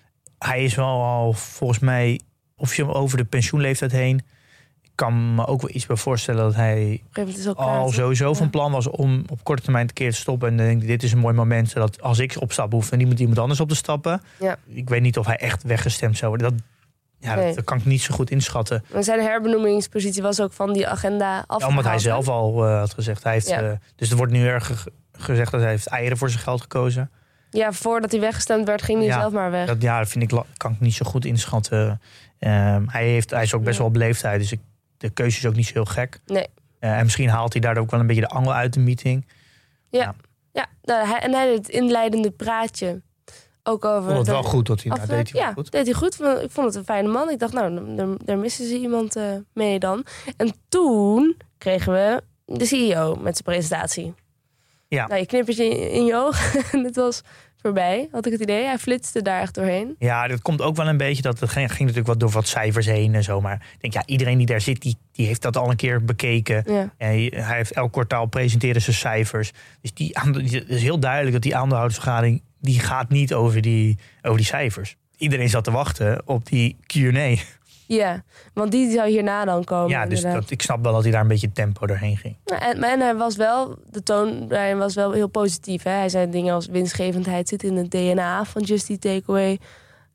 Hij is wel al volgens mij officieel over de pensioenleeftijd heen. Ik kan me ook wel iets bij voorstellen dat hij al sowieso ja. van plan was... om op korte termijn een keer te stoppen. En dan denk ik, dit is een mooi moment zodat als ik opstap hoef... en niet met iemand anders op te stappen. Ja. Ik weet niet of hij echt weggestemd zou worden. Dat, Ja, nee. dat kan ik niet zo goed inschatten. Maar zijn herbenoemingspositie was ook van die agenda afgehaald. Ja, omdat hij zelf al uh, had gezegd. Hij heeft, ja. uh, dus er wordt nu erg gezegd dat hij heeft eieren voor zijn geld gekozen. Ja, voordat hij weggestemd werd, ging hij ja, zelf maar weg. Dat, ja, dat vind ik, kan ik niet zo goed inschatten. Uh, hij, heeft, hij is ook best ja. wel beleefdheid, dus ik, de keuze is ook niet zo heel gek. Nee. Uh, en misschien haalt hij daardoor ook wel een beetje de angel uit de meeting. Ja, ja. ja nou, hij, en hij deed het inleidende praatje... Ook over ik vond het wel goed dat hij nou, deed. Hij ja, goed. deed hij goed. Ik vond het een fijne man. Ik dacht, nou, daar, daar missen ze iemand uh, mee dan. En toen kregen we de C E O met zijn presentatie. Ja. Nou, je knippert je in, in je oog. En het was voorbij, had ik het idee. Hij flitste daar echt doorheen. Ja, dat komt ook wel een beetje. Dat het ging, ging natuurlijk wat door wat cijfers heen en zo. Maar ik denk, ja, iedereen die daar zit, die, die heeft dat al een keer bekeken. Ja. En hij, hij heeft elk kwartaal presenteren zijn cijfers. Dus die, het is heel duidelijk dat die aandeelhoudersvergadering... die gaat niet over die, over die cijfers. Iedereen zat te wachten op die Q en A. Ja, want die zou hierna dan komen. Ja, dus dat, ik snap wel dat hij daar een beetje tempo doorheen ging. Ja, en, en hij was wel, de toon daarin was wel heel positief. Hè? Hij zei dingen als winstgevendheid zit in het D N A van Just Eat Takeaway. Um,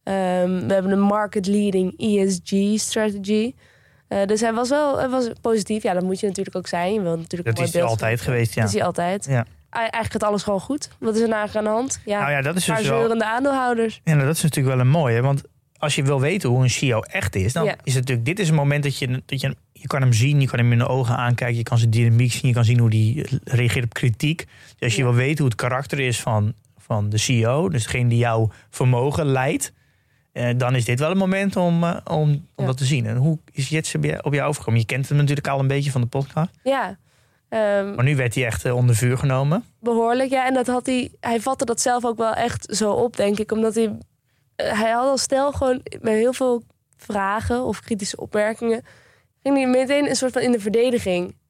we hebben een market-leading E S G-strategy. Uh, dus hij was wel hij was positief. Ja, dat moet je natuurlijk ook zijn. Je wil natuurlijk dat is hij altijd geweest, ja. Dat is hij altijd. Ja. Eigenlijk gaat alles gewoon goed. Wat is er nou aan de hand? Ja, nou ja, dat is dus zeurende wel... aandeelhouders. Ja, nou, dat is natuurlijk wel een mooie. Want als je wil weten hoe een C E O echt is... dan ja. is het natuurlijk... Dit is een moment dat je, dat je... Je kan hem zien, je kan hem in de ogen aankijken... je kan zijn dynamiek zien, je kan zien hoe hij reageert op kritiek. Dus als je ja. wil weten hoe het karakter is van, van de C E O... dus degene die jouw vermogen leidt... Uh, dan is dit wel een moment om, uh, om, om ja. dat te zien. En hoe is Jetse op jou overgekomen? Je kent hem natuurlijk al een beetje van de podcast. Ja. Um, maar nu werd hij echt uh, onder vuur genomen. Behoorlijk, ja. En dat had hij, hij vatte dat zelf ook wel echt zo op, denk ik. Omdat hij, uh, hij had al snel gewoon met heel veel vragen of kritische opmerkingen... ging hij meteen een soort van in de verdediging.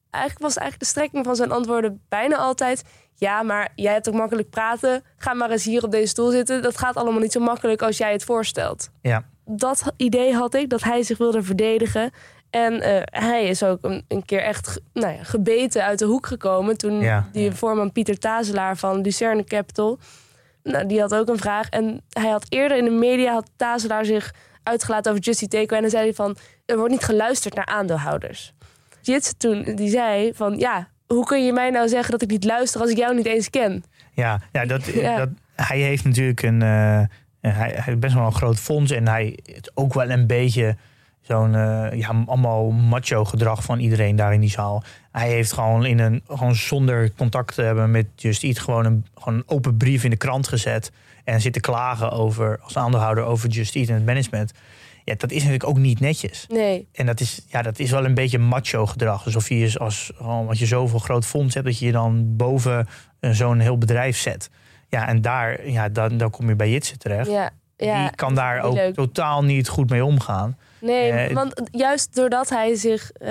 eigenlijk was eigenlijk de strekking van zijn antwoorden bijna altijd... ja, maar jij hebt ook makkelijk praten. Ga maar eens hier op deze stoel zitten. Dat gaat allemaal niet zo makkelijk als jij het voorstelt. Ja. Dat idee had ik, dat hij zich wilde verdedigen. En uh, hij is ook een, een keer echt ge, nou ja, gebeten uit de hoek gekomen... toen ja, die ja. voorman Pieter Tazelaar van Lucerne Capital... Nou, die had ook een vraag. En hij had eerder in de media... had Tazelaar zich uitgelaten over Just Eat Takeaway. En dan zei hij van... er wordt niet geluisterd naar aandeelhouders. Jitse toen, die zei van... ja, hoe kun je mij nou zeggen dat ik niet luister... als ik jou niet eens ken? Ja, ja, dat, Ja. dat, hij heeft natuurlijk een... Uh, hij, hij heeft best wel een groot fonds. En hij het ook wel een beetje... zo'n uh, ja, allemaal macho gedrag van iedereen daar in die zaal. Hij heeft gewoon, in een, gewoon zonder contact te hebben met Just Eat... gewoon een, gewoon een open brief in de krant gezet... en zitten klagen over, als aandeelhouder over Just Eat en het management. Ja, dat is natuurlijk ook niet netjes. Nee. En dat is, ja, dat is wel een beetje macho gedrag. Alsof je, als, als je zoveel groot fonds hebt... dat je je dan boven uh, zo'n heel bedrijf zet. Ja, en daar, ja, dan, dan kom je bij Jitse terecht. Ja, ja, die kan daar ook leuk. totaal niet goed mee omgaan. Nee, Uh, want juist doordat hij zich uh,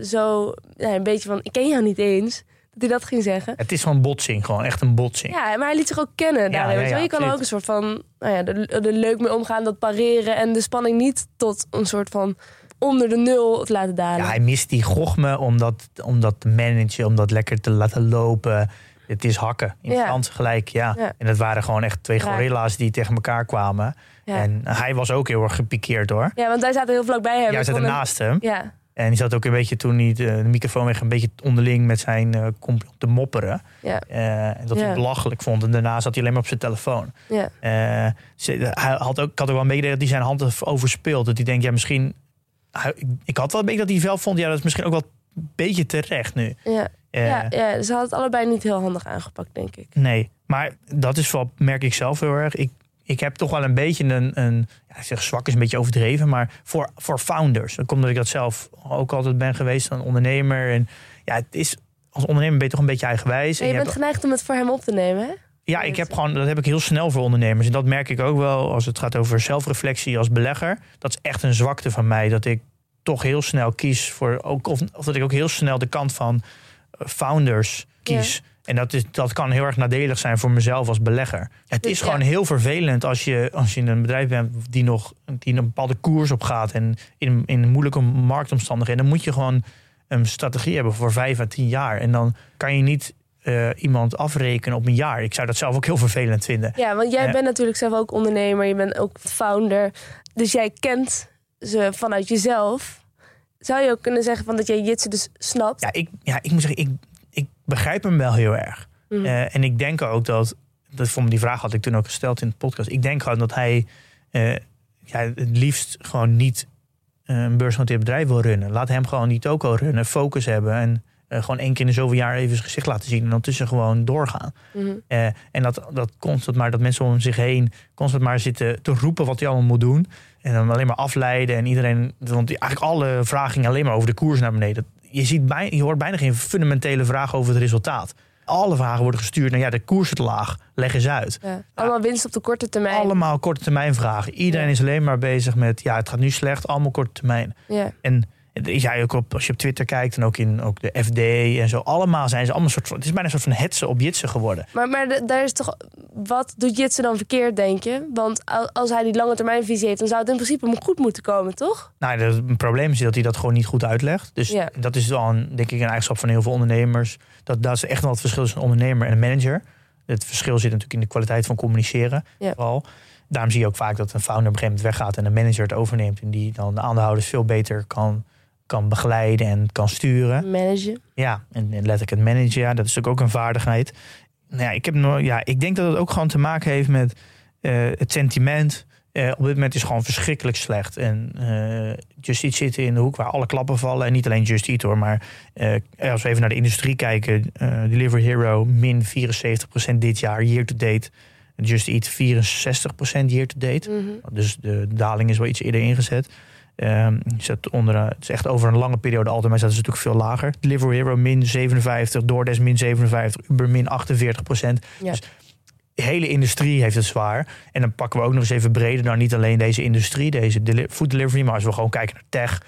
zo ja, een beetje van... ik ken jou niet eens, dat hij dat ging zeggen. Het is gewoon botsing, gewoon echt een botsing. Ja, maar hij liet zich ook kennen. Ja, daarin. ja, ja, je kan er absoluut. ook een soort van... Nou ja, er, er leuk mee omgaan, dat pareren... en de spanning niet tot een soort van onder de nul te laten dalen. Ja, hij mist die gochme om dat, om dat te managen, om dat lekker te laten lopen. Het is hakken, in Ja. Frans gelijk, ja. Ja. En dat waren gewoon echt twee Raar. gorilla's die tegen elkaar kwamen. Ja. En hij was ook heel erg gepikeerd, hoor. Ja, want wij zaten heel vlak bij hem. Jij zat Kon hem- ernaast hem. Ja, En die zat ook een beetje toen hij de, de microfoon weg een beetje onderling met zijn uh, complot te mopperen. ja, Uh, en dat hij Ja. het belachelijk vond. En daarna zat hij alleen maar op zijn telefoon. ja. Uh, ze, hij had ook, ik had ook wel een beetje dat hij zijn hand overspeelt. Dat hij denkt, ja, misschien... Hij, ik, ik had wel een beetje dat hij wel vond, ja, dat is misschien ook wel een beetje terecht nu. ja. Uh, ja, ja, ze hadden het allebei niet heel handig aangepakt, denk ik. Nee, maar dat is wel, merk ik zelf heel erg. Ik, ik heb toch wel een beetje een, een ja, ik zeg zwak is een beetje overdreven, maar voor, voor founders. Dat komt omdat ik dat zelf ook altijd ben geweest, een ondernemer. En ja, het is, als ondernemer ben je toch een beetje eigenwijs. Ja, en je je bent hebt, geneigd om het voor hem op te nemen, hè? ja, ik heb gewoon, dat heb ik heel snel voor ondernemers. En dat merk ik ook wel als het gaat over zelfreflectie als belegger. Dat is echt een zwakte van mij, dat ik toch heel snel kies voor, ook, of, of dat ik ook heel snel de kant van founders kies. Ja. En dat, is, dat kan heel erg nadelig zijn voor mezelf als belegger. Het is ja. gewoon heel vervelend als je, als je een bedrijf bent die nog die een bepaalde koers op gaat en in, in moeilijke marktomstandigheden. Dan moet je gewoon een strategie hebben voor vijf à tien jaar. En dan kan je niet uh, iemand afrekenen op een jaar. Ik zou dat zelf ook heel vervelend vinden. Ja, want jij uh, bent natuurlijk zelf ook ondernemer. Je bent ook founder. Dus jij kent ze vanuit jezelf. Zou je ook kunnen zeggen van dat jij Jitse dus snapt? Ja, ik, ja, ik moet zeggen, ik, ik begrijp hem wel heel erg. Mm. Uh, en ik denk ook dat, dat voor me die vraag had ik toen ook gesteld in de podcast. Ik denk gewoon dat hij uh, ja, het liefst gewoon niet uh, een beursgenoteerd bedrijf wil runnen. Laat hem gewoon die toko runnen, focus hebben en uh, gewoon één keer in de zoveel jaar even zijn gezicht laten zien en dan tussen gewoon doorgaan. Mm-hmm. Uh, en dat, dat constant maar, dat mensen om zich heen constant maar zitten te roepen wat hij allemaal moet doen. En dan alleen maar afleiden en iedereen, want eigenlijk alle vragen gingen alleen maar over de koers naar beneden. Je, ziet bij, je hoort bijna geen fundamentele vraag over het resultaat. Alle vragen worden gestuurd naar ja, de koers is te laag, leg eens uit. Ja, allemaal ja. winst op de korte termijn. Allemaal korte termijn vragen. Iedereen ja. is alleen maar bezig met ja, het gaat nu slecht, allemaal korte termijn. Ja. En jij ook op, als je op Twitter kijkt en ook in ook de F D en zo, allemaal zijn ze allemaal een soort van, het is bijna een soort van hetsen op Jitse geworden. Maar, maar de, daar is toch, wat doet Jitse dan verkeerd, denk je? Want als hij die lange termijnvisie heeft, dan zou het in principe hem goed moeten komen, toch? Nou, het probleem is dat hij dat gewoon niet goed uitlegt. Dus ja. dat is dan, denk ik, een eigenschap van heel veel ondernemers. Dat, dat is echt wel het verschil tussen een ondernemer en een manager. Het verschil zit natuurlijk in de kwaliteit van communiceren. Ja. Vooral. Daarom zie je ook vaak dat een founder op een gegeven moment weggaat en een manager het overneemt. En die dan de aandeelhouders veel beter kan, kan begeleiden en kan sturen. Managen. Ja, en letterlijk het managen, ja, dat is ook een vaardigheid. Nou ja, ik, heb nog, ja, ik denk dat het ook gewoon te maken heeft met uh, het sentiment. Uh, op dit moment is het gewoon verschrikkelijk slecht. En uh, Just Eat zit in de hoek waar alle klappen vallen. En niet alleen Just Eat hoor, maar uh, als we even naar de industrie kijken. Uh, Delivery Hero min vierenzeventig procent dit jaar, year to date. Just Eat vierenzestig procent year to date. Mm-hmm. Dus de daling is wel iets eerder ingezet. Um, zit onder, uh, het is echt over een lange periode altijd, maar dat is natuurlijk veel lager. Delivery Hero min zevenenvijftig, DoorDash min zevenenvijftig, Uber min achtenveertig procent. Ja. Dus de hele industrie heeft het zwaar. En dan pakken we ook nog eens even breder dan niet alleen deze industrie, deze deli- food delivery, maar als we gewoon kijken naar tech,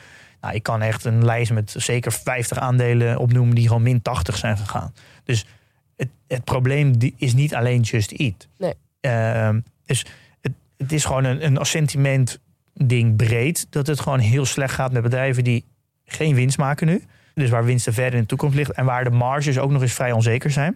Nou, ik kan echt een lijst met zeker vijftig aandelen opnoemen die gewoon min tachtig zijn gegaan. Dus het, het probleem is niet alleen Just Eat. Nee. Uh, dus het, het is gewoon een, een sentiment ding breed. Dat het gewoon heel slecht gaat met bedrijven die geen winst maken nu. Dus waar winsten verder in de toekomst ligt. En waar de marges ook nog eens vrij onzeker zijn.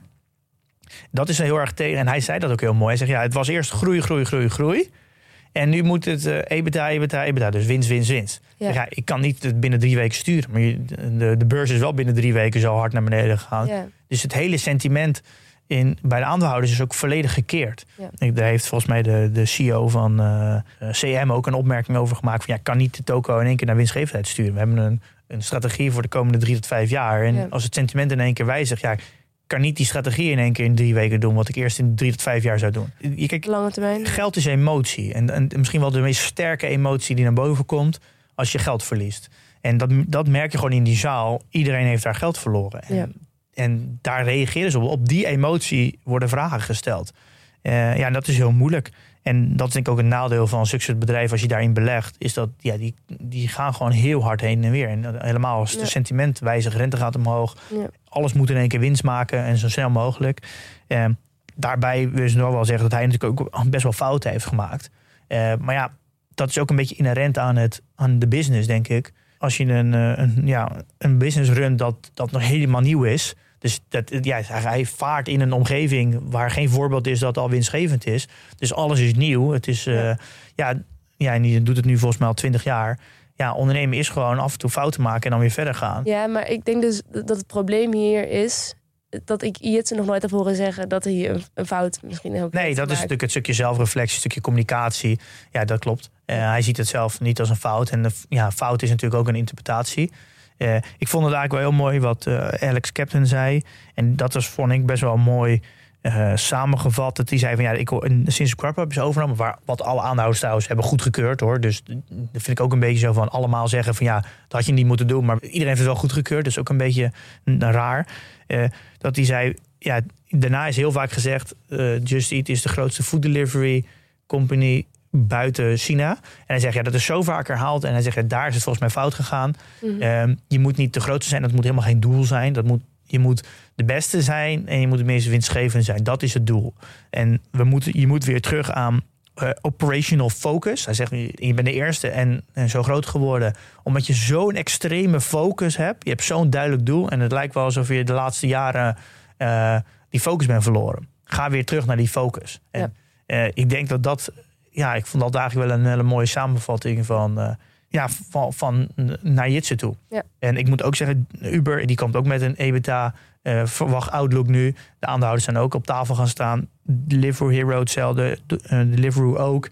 Dat is heel erg tegen. En hij zei dat ook heel mooi. Hij zegt, ja, het was eerst groei, groei, groei, groei. En nu moet het uh, EBITDA, EBITDA, EBITDA. Dus winst, winst, winst. Ja. Ja, ik kan niet het binnen drie weken sturen. Maar je, de, de beurs is wel binnen drie weken zo hard naar beneden gegaan. Ja. Dus het hele sentiment in, bij de aandeelhouders is ook volledig gekeerd. Ja. Daar heeft volgens mij de, de C E O van uh, C M ook een opmerking over gemaakt. Van, ja, ik kan niet de toko in één keer naar winstgevendheid sturen. We hebben een, een strategie voor de komende drie tot vijf jaar. En ja. als het sentiment in één keer wijzigt... Ja, kan niet die strategie in één keer in drie weken doen... wat ik eerst in drie tot vijf jaar zou doen. Je, kijk, lange termijn. Geld is emotie. En, en misschien wel de meest sterke emotie die naar boven komt... als je geld verliest. En dat, dat merk je gewoon in die zaal. Iedereen heeft daar geld verloren. En, ja. en daar reageren ze op. Op die emotie worden vragen gesteld. Uh, ja, dat is heel moeilijk. En dat is denk ik ook een nadeel van succesbedrijven... als je daarin belegt, is dat ja, die, die gaan gewoon heel hard heen en weer. En helemaal als het ja. sentiment wijzigt, rente gaat omhoog... Ja. Alles moet in één keer winst maken en zo snel mogelijk. Uh, daarbij wil ze nog wel zeggen dat hij natuurlijk ook best wel fouten heeft gemaakt. Uh, maar ja, dat is ook een beetje inherent aan, het, aan de business, denk ik. Als je een, een, ja, een business runt dat, dat nog helemaal nieuw is... Dus dat, ja, hij vaart in een omgeving waar geen voorbeeld is dat al winstgevend is. Dus alles is nieuw. Het is, uh, ja, ja, en die doet het nu volgens mij al twintig jaar. Ja, ondernemen is gewoon af en toe fouten maken en dan weer verder gaan. Ja, maar ik denk dus dat het probleem hier is... dat ik Jitse nog nooit heb horen zeggen dat hij een, een fout misschien ook Nee, dat is natuurlijk het stukje zelfreflectie, het stukje communicatie. Ja, dat klopt. Uh, hij ziet het zelf niet als een fout. En de, ja, fout is natuurlijk ook een interpretatie. Uh, ik vond het eigenlijk wel heel mooi wat uh, Alex Captain zei. En dat was, vond ik, best wel mooi uh, samengevat. Dat hij zei van ja, ik, sinds Quadro hebben ze overgenomen, waar, wat alle aandeelhouders trouwens hebben goedgekeurd hoor. Dus dat vind ik ook een beetje zo van allemaal zeggen van ja, dat had je niet moeten doen. Maar iedereen heeft het wel goedgekeurd. Dus ook een beetje uh, raar. Uh, dat hij zei, ja, daarna is heel vaak gezegd, uh, Just Eat is de grootste food delivery company buiten China. En hij zegt, ja, dat is zo vaak herhaald. En hij zegt, ja, daar is het volgens mij fout gegaan. Mm-hmm. Um, je moet niet de grootste zijn, dat moet helemaal geen doel zijn. Dat moet, je moet de beste zijn en je moet de meest winstgevend zijn. Dat is het doel. En we moeten, je moet weer terug aan uh, operational focus. Hij zegt, je bent de eerste en, en zo groot geworden, omdat je zo'n extreme focus hebt. Je hebt zo'n duidelijk doel. En het lijkt wel alsof je de laatste jaren uh, die focus bent verloren. Ga weer terug naar die focus. En ja. uh, ik denk dat dat... Ja, ik vond dat eigenlijk wel een hele mooie samenvatting van, uh, ja, van, van naar Jitse toe. Ja. En ik moet ook zeggen, Uber die komt ook met een EBITDA uh, verwacht outlook nu. De aandeelhouders zijn ook op tafel gaan staan. Deliveroo Hero hetzelfde, uh, Deliveroo ook.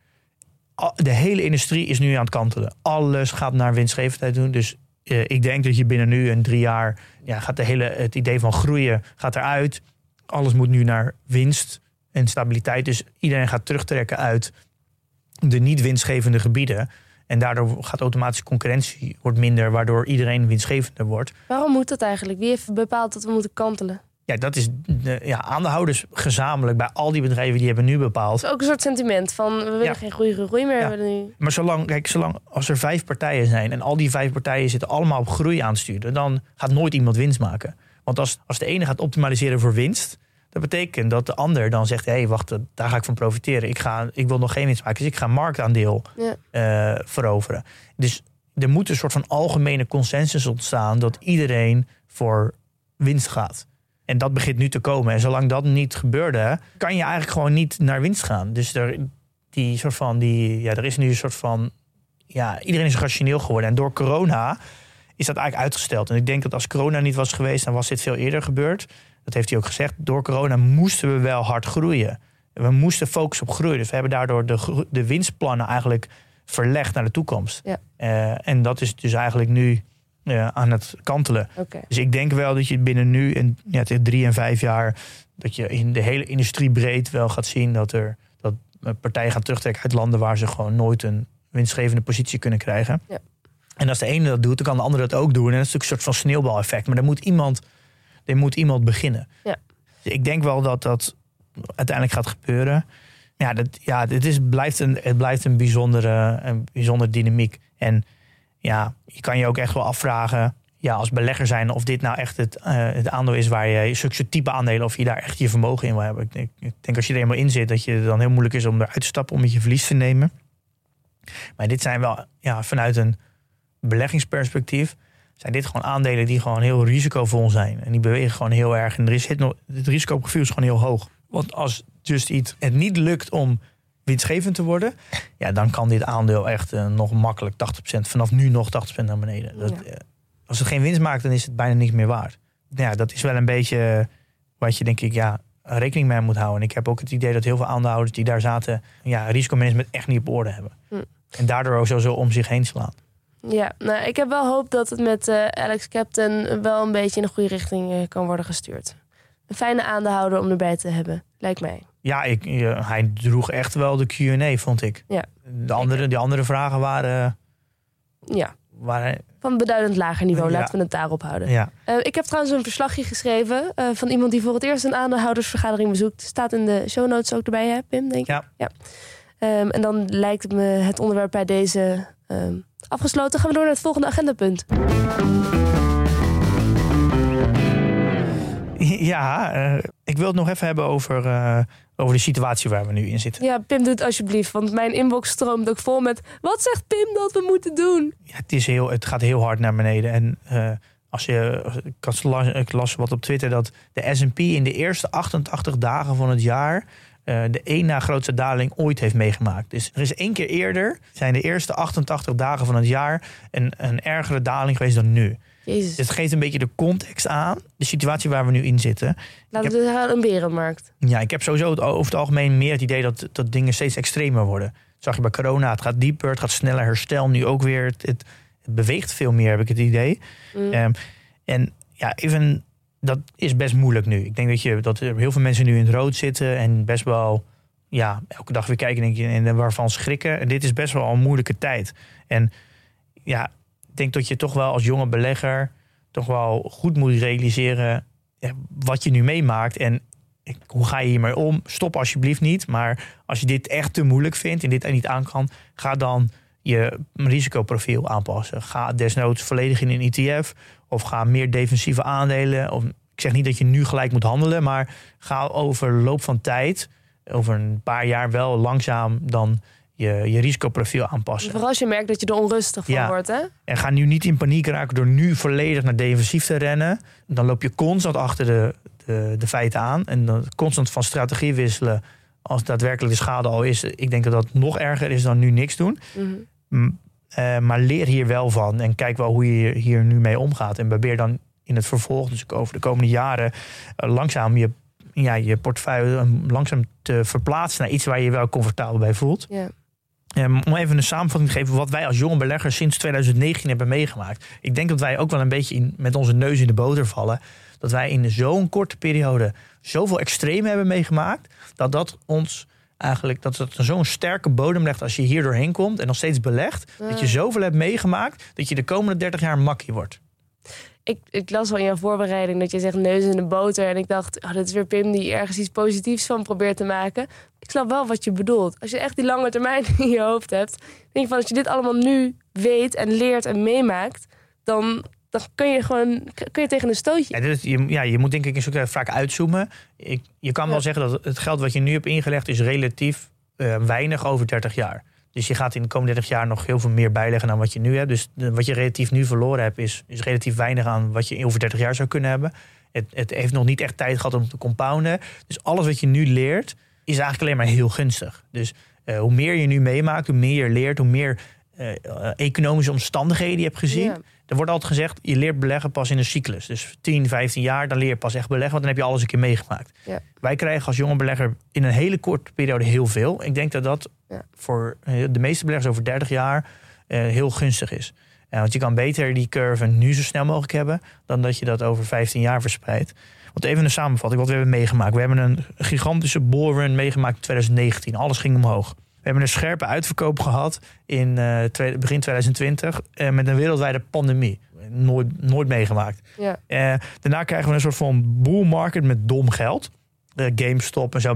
De hele industrie is nu aan het kantelen. Alles gaat naar winstgevendheid doen. Dus uh, ik denk dat je binnen nu en drie jaar ja, gaat de hele, het idee van groeien gaat eruit. Alles moet nu naar winst en stabiliteit. Dus iedereen gaat terugtrekken uit de niet winstgevende gebieden. En daardoor gaat automatische concurrentie wordt minder, waardoor iedereen winstgevender wordt. Waarom moet dat eigenlijk? Wie heeft bepaald dat we moeten kantelen? Ja, dat is de ja, aandeelhouders gezamenlijk bij al die bedrijven die hebben nu bepaald. Het is ook een soort sentiment van we willen ja. geen groei, groei meer. Ja. We willen nu... Maar zolang, kijk, zolang als er vijf partijen zijn en al die vijf partijen zitten allemaal op groei aansturen, dan gaat nooit iemand winst maken. Want als, als de ene gaat optimaliseren voor winst, dat betekent dat de ander dan zegt, hé, hey, wacht, daar ga ik van profiteren. Ik, ga, ik wil nog geen winst maken, dus ik ga een marktaandeel ja. uh, veroveren. Dus er moet een soort van algemene consensus ontstaan dat iedereen voor winst gaat. En dat begint nu te komen. En zolang dat niet gebeurde, kan je eigenlijk gewoon niet naar winst gaan. Dus er, die soort van, die, ja, er is nu een soort van, ja, iedereen is rationeel geworden. En door corona is dat eigenlijk uitgesteld. En ik denk dat als corona niet was geweest, dan was dit veel eerder gebeurd. Dat heeft hij ook gezegd. Door corona moesten we wel hard groeien. We moesten focussen op groei. Dus we hebben daardoor de, de winstplannen eigenlijk verlegd naar de toekomst. Ja. Uh, en dat is dus eigenlijk nu uh, aan het kantelen. Okay. Dus ik denk wel dat je binnen nu en ja, drie en vijf jaar, dat je in de hele industrie breed wel gaat zien dat er dat partijen gaan terugtrekken uit landen waar ze gewoon nooit een winstgevende positie kunnen krijgen. Ja. En als de ene dat doet, dan kan de andere dat ook doen. En dat is natuurlijk een soort van sneeuwbaleffect. Maar dan moet iemand, dan moet iemand beginnen. Ja. Dus ik denk wel dat dat uiteindelijk gaat gebeuren. Ja, dat, ja dit is, blijft een, het blijft een bijzondere, een bijzondere dynamiek. En ja, je kan je ook echt wel afvragen, ja, als belegger zijn, of dit nou echt het, uh, het aandeel is waar je zulke type aandelen, of je daar echt je vermogen in wil hebben. Ik denk, ik denk als je er eenmaal in zit, dat je dan heel moeilijk is om eruit te stappen, om met je verlies te nemen. Maar dit zijn wel, ja, vanuit een beleggingsperspectief, zijn dit gewoon aandelen die gewoon heel risicovol zijn. En die bewegen gewoon heel erg. En er is het, het risicoprofiel is gewoon heel hoog. Want als Just Eat het niet lukt om winstgevend te worden, ja, dan kan dit aandeel echt uh, nog makkelijk tachtig procent, vanaf nu nog tachtig procent naar beneden. Dat, ja. uh, als het geen winst maakt, dan is het bijna niks meer waard. Ja, dat is wel een beetje wat je, denk ik, ja, rekening mee moet houden. En ik heb ook het idee dat heel veel aandeelhouders die daar zaten, ja, risicomanagement echt niet op orde hebben. Hm. En daardoor ook sowieso om zich heen slaan. Ja, nou, ik heb wel hoop dat het met uh, Alex Captain wel een beetje in de goede richting uh, kan worden gestuurd. Een fijne aandeelhouder om erbij te hebben, lijkt mij. Ja, ik, uh, hij droeg echt wel de Q en A, vond ik. Ja. De andere, die andere vragen waren... Ja, waren, van beduidend lager niveau, ja. laten we het daarop houden. Ja. Uh, ik heb trouwens een verslagje geschreven uh, van iemand die voor het eerst een aandeelhoudersvergadering bezoekt. Staat in de show notes ook erbij, hè, Pim, denk ik? Ja. ja. Um, en dan lijkt het me het onderwerp bij deze um, afgesloten. Gaan we door naar het volgende agendapunt. Ja, uh, ik wil het nog even hebben over, uh, over de situatie waar we nu in zitten. Ja, Pim, doe het alsjeblieft. Want mijn inbox stroomt ook vol met... Wat zegt Pim dat we moeten doen? Ja, het, is heel, het gaat heel hard naar beneden. En uh, als je, ik, las, ik las wat op Twitter dat de S en P in de eerste achtentachtig dagen van het jaar... Uh, de één na grootste daling ooit heeft meegemaakt. Dus er is één keer eerder, zijn de eerste achtentachtig dagen van het jaar... een, een ergere daling geweest dan nu. Jezus. Dus het geeft een beetje de context aan, de situatie waar we nu in zitten. Laten we het een berenmarkt. Ja, ik heb sowieso het, over het algemeen meer het idee dat, dat dingen steeds extremer worden. Dat zag je bij corona, het gaat dieper, het gaat sneller, herstel nu ook weer. Het, het, het beweegt veel meer, heb ik het idee. Mm. Um, en ja, even... Dat is best moeilijk nu. Ik denk dat, je, dat er heel veel mensen nu in het rood zitten... en best wel ja, elke dag weer kijken denk je, en waarvan schrikken. En dit is best wel een moeilijke tijd. En ja, ik denk dat je toch wel als jonge belegger... toch wel goed moet realiseren ja, wat je nu meemaakt. En hoe ga je hiermee om? Stop alsjeblieft niet. Maar als je dit echt te moeilijk vindt en dit niet aan kan... ga dan je risicoprofiel aanpassen. Ga desnoods volledig in een E T F... of ga meer defensieve aandelen. Of, ik zeg niet dat je nu gelijk moet handelen... maar ga over loop van tijd... over een paar jaar wel langzaam dan je, je risicoprofiel aanpassen. Vooral als je merkt dat je er onrustig van ja. wordt, hè? En ga nu niet in paniek raken door nu volledig naar defensief te rennen. Dan loop je constant achter de, de, de feiten aan. En dan constant van strategie wisselen... als daadwerkelijk de schade al is. Ik denk dat dat nog erger is dan nu niks doen... Mm-hmm. Uh, maar leer hier wel van en kijk wel hoe je hier nu mee omgaat. En probeer dan in het vervolg, dus over de komende jaren... Uh, langzaam je, ja, je portefeuille uh, langzaam te verplaatsen... naar iets waar je je wel comfortabel bij voelt. Yeah. Um, om even een samenvatting te geven... wat wij als jonge beleggers sinds twintig negentien hebben meegemaakt. Ik denk dat wij ook wel een beetje in, met onze neus in de boter vallen... dat wij in zo'n korte periode zoveel extreme hebben meegemaakt... dat dat ons... Eigenlijk dat het zo'n sterke bodem legt als je hier doorheen komt en nog steeds belegt. Uh. Dat je zoveel hebt meegemaakt dat je de komende dertig jaar een makkie wordt. Ik, ik las al in jouw voorbereiding dat je zegt neus in de boter. En ik dacht, oh, dat is weer Pim die ergens iets positiefs van probeert te maken. Ik snap wel wat je bedoelt. Als je echt die lange termijn in je hoofd hebt. Denk je van, als je dit allemaal nu weet en leert en meemaakt. Dan, dan kun je gewoon kun je tegen een stootje. Ja, dus je, ja, je moet denk ik een stuk vaak uitzoomen. Ik, je kan ja. wel zeggen dat het geld wat je nu hebt ingelegd... is relatief uh, weinig over dertig jaar. Dus je gaat in de komende dertig jaar nog heel veel meer bijleggen dan wat je nu hebt. Dus de, wat je relatief nu verloren hebt... Is, is relatief weinig aan wat je over dertig jaar zou kunnen hebben. Het, het heeft nog niet echt tijd gehad om te compounden. Dus alles wat je nu leert is eigenlijk alleen maar heel gunstig. Dus uh, hoe meer je nu meemaakt, hoe meer je leert... hoe meer uh, economische omstandigheden je hebt gezien... Ja. Er wordt altijd gezegd, je leert beleggen pas in een cyclus. Dus tien, vijftien jaar, dan leer je pas echt beleggen... want dan heb je alles een keer meegemaakt. Ja. Wij krijgen als jonge belegger in een hele korte periode heel veel. Ik denk dat dat ja. voor de meeste beleggers over dertig jaar uh, heel gunstig is. Uh, want je kan beter die curve nu zo snel mogelijk hebben... dan dat je dat over vijftien jaar verspreidt. Want even een samenvatting wat we hebben meegemaakt. We hebben een gigantische bullrun meegemaakt in twintig negentien. Alles ging omhoog. We hebben een scherpe uitverkoop gehad in uh, tweede, begin twintig twintig... Uh, met een wereldwijde pandemie. Nooit, nooit meegemaakt. Ja. Uh, daarna krijgen we een soort van bull market met dom geld. Uh, GameStop en zo, een beetje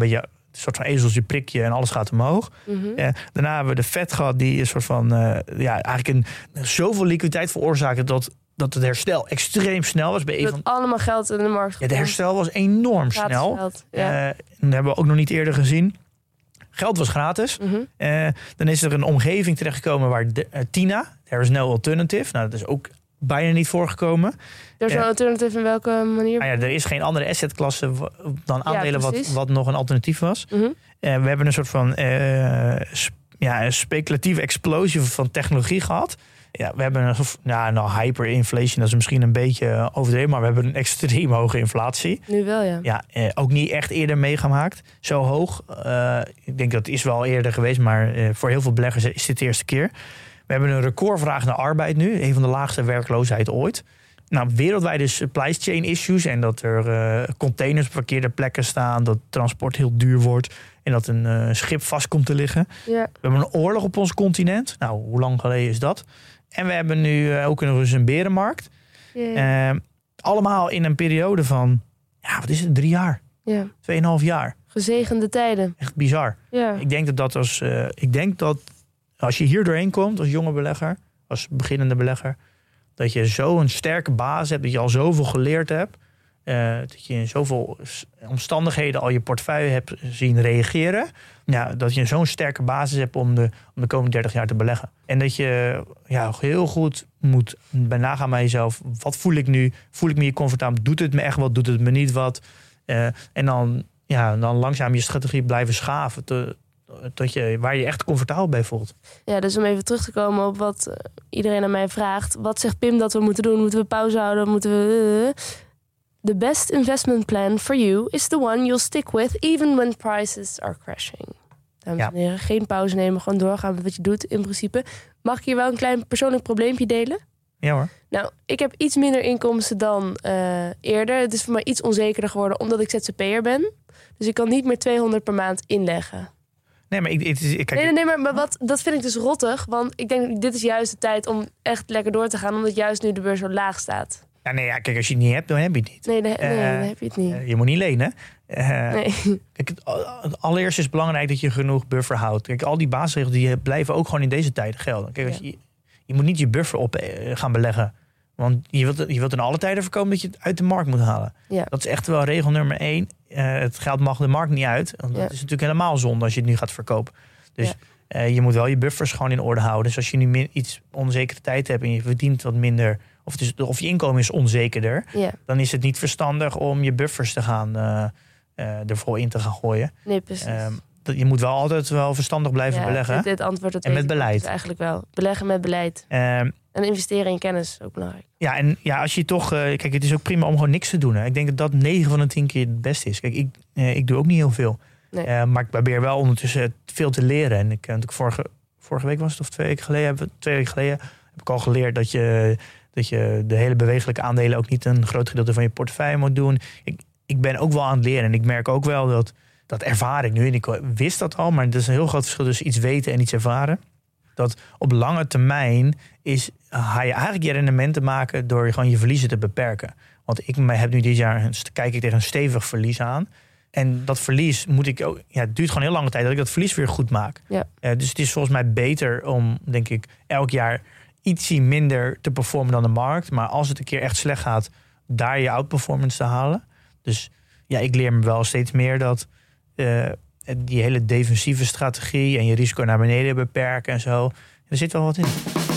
Een soort van ezeltje prikje en alles gaat omhoog. Mm-hmm. Uh, daarna hebben we de vet gehad die een soort van... Uh, ja, eigenlijk een, zoveel liquiditeit veroorzaakte... dat, dat het herstel extreem snel was. Bij een dat van, allemaal geld in de markt. ja, de herstel was enorm gratis snel. Geld, ja. Uh, dat hebben we ook nog niet eerder gezien. Geld was gratis. Mm-hmm. Uh, dan is er een omgeving terechtgekomen waar de, uh, Tina, there is no alternative. Nou, dat is ook bijna niet voorgekomen. Er is uh, een alternative in welke manier? Ah ja, er is geen andere assetklasse dan aandelen ja, wat, wat nog een alternatief was. Mm-hmm. Uh, we hebben een soort van uh, sp- ja, een speculatieve explosie van technologie gehad. Ja, we hebben een ja, nou, hyperinflation, dat is misschien een beetje overdreven, maar we hebben een extreem hoge inflatie. Nu wel, ja. Ja, eh, ook niet echt eerder meegemaakt. Zo hoog. Uh, ik denk dat het is wel eerder geweest, maar uh, voor heel veel beleggers is dit de eerste keer. We hebben een recordvraag naar arbeid nu. Een van de laagste werkloosheid ooit. Nou, wereldwijde supply chain issues en dat er uh, containers op verkeerde plekken staan, dat transport heel duur wordt en dat een uh, schip vast komt te liggen. Ja. We hebben een oorlog op ons continent. Nou, hoe lang geleden is dat? En we hebben nu uh, ook nog eens een berenmarkt. Yeah. Uh, allemaal in een periode van, ja, wat is het, drie jaar? Ja. Tweeënhalf jaar. Gezegende tijden. Echt bizar. Ja. Ik denk dat dat als, uh, ik denk dat als je hier doorheen komt als jonge belegger, als beginnende belegger, dat je zo'n sterke basis hebt, dat je al zoveel geleerd hebt, uh, dat je in zoveel omstandigheden al je portefeuille hebt zien reageren, ja, dat je zo'n sterke basis hebt om de, om de komende dertig jaar te beleggen. En dat je ja, heel goed moet bij nagaan bij jezelf, wat voel ik nu? Voel ik me hier comfortabel? Doet het me echt wat? Doet het me niet wat? Uh, en dan, ja, dan langzaam je strategie blijven schaven te, tot je, waar je echt comfortabel bij voelt. Ja, dus om even terug te komen op wat uh, iedereen aan mij vraagt. Wat zegt Pim dat we moeten doen? Moeten we pauze houden? Moeten we... Uh, the best investment plan for you is the one you'll stick with even when prices are crashing. Dames Ja. en heren, geen pauze nemen, gewoon doorgaan met wat je doet in principe. Mag ik hier wel een klein persoonlijk probleempje delen? Ja hoor. Nou, ik heb iets minder inkomsten dan uh, eerder. Het is voor mij iets onzekerder geworden omdat ik Z Z P'er ben. Dus ik kan niet meer tweehonderd per maand inleggen. Nee, maar ik, ik, ik kijk, Nee, nee, nee, maar, maar wat, dat vind ik dus rottig. Want ik denk, dit is juist de tijd om echt lekker door te gaan. Omdat juist nu de beurs zo laag staat. Ja, nee, ja, kijk, als je het niet hebt, dan heb je het niet. Nee, de, nee Uh, dan heb je het niet. Uh, je moet niet lenen. Uh, Nee. Kijk, het, het allereerst is het belangrijk dat je genoeg buffer houdt. Kijk, al die basisregels die blijven ook gewoon in deze tijden gelden. Kijk, als Ja. je, je moet niet je buffer op uh, gaan beleggen. Want je wilt, je wilt in alle tijden voorkomen dat je het uit de markt moet halen. Ja. Dat is echt wel regel nummer één. Uh, het geld mag de markt niet uit. Want dat Ja. is natuurlijk helemaal zonde als je het nu gaat verkopen. Dus Ja. uh, je moet wel je buffers gewoon in orde houden. Dus als je nu min, iets onzekere tijd hebt en je verdient wat minder, of, het is, of je inkomen is onzekerder, Ja. dan is het niet verstandig om je buffers te gaan uh, uh, ervoor in te gaan gooien. Nee, precies. Um, dat, je moet wel altijd wel verstandig blijven ja, beleggen. Dit, dit antwoord dat En weet met ik beleid. dus eigenlijk wel. Beleggen met beleid. Um, En investeren in kennis is ook belangrijk. ja, en ja, als je toch... Uh, kijk, het is ook prima om gewoon niks te doen. Hè. Ik denk dat dat negen van de tien keer het beste is. Kijk, ik, uh, ik doe ook niet heel veel. Nee. Uh, maar ik probeer wel ondertussen veel te leren. En ik, uh, vorige, vorige week was het, of twee weken geleden, heb, twee weken geleden, heb ik al geleerd dat je, dat je de hele bewegelijke aandelen ook niet een groot gedeelte van je portefeuille moet doen. Ik, ik ben ook wel aan het leren. En ik merk ook wel dat, dat ervaar ik nu. En ik wist dat al, maar er is een heel groot verschil tussen iets weten en iets ervaren. Dat op lange termijn is, ga je eigenlijk je rendementen maken door gewoon je verliezen te beperken. Want ik heb nu dit jaar, kijk ik tegen een stevig verlies aan. En dat verlies moet ik ook, ja, het duurt gewoon heel lange tijd dat ik dat verlies weer goed maak. Ja. Uh, dus het is volgens mij beter om, denk ik, elk jaar ietsie minder te performen dan de markt. Maar als het een keer echt slecht gaat, daar je outperformance te halen. Dus ja, ik leer me wel steeds meer dat uh, die hele defensieve strategie en je risico naar beneden beperken en zo, er zit wel wat in.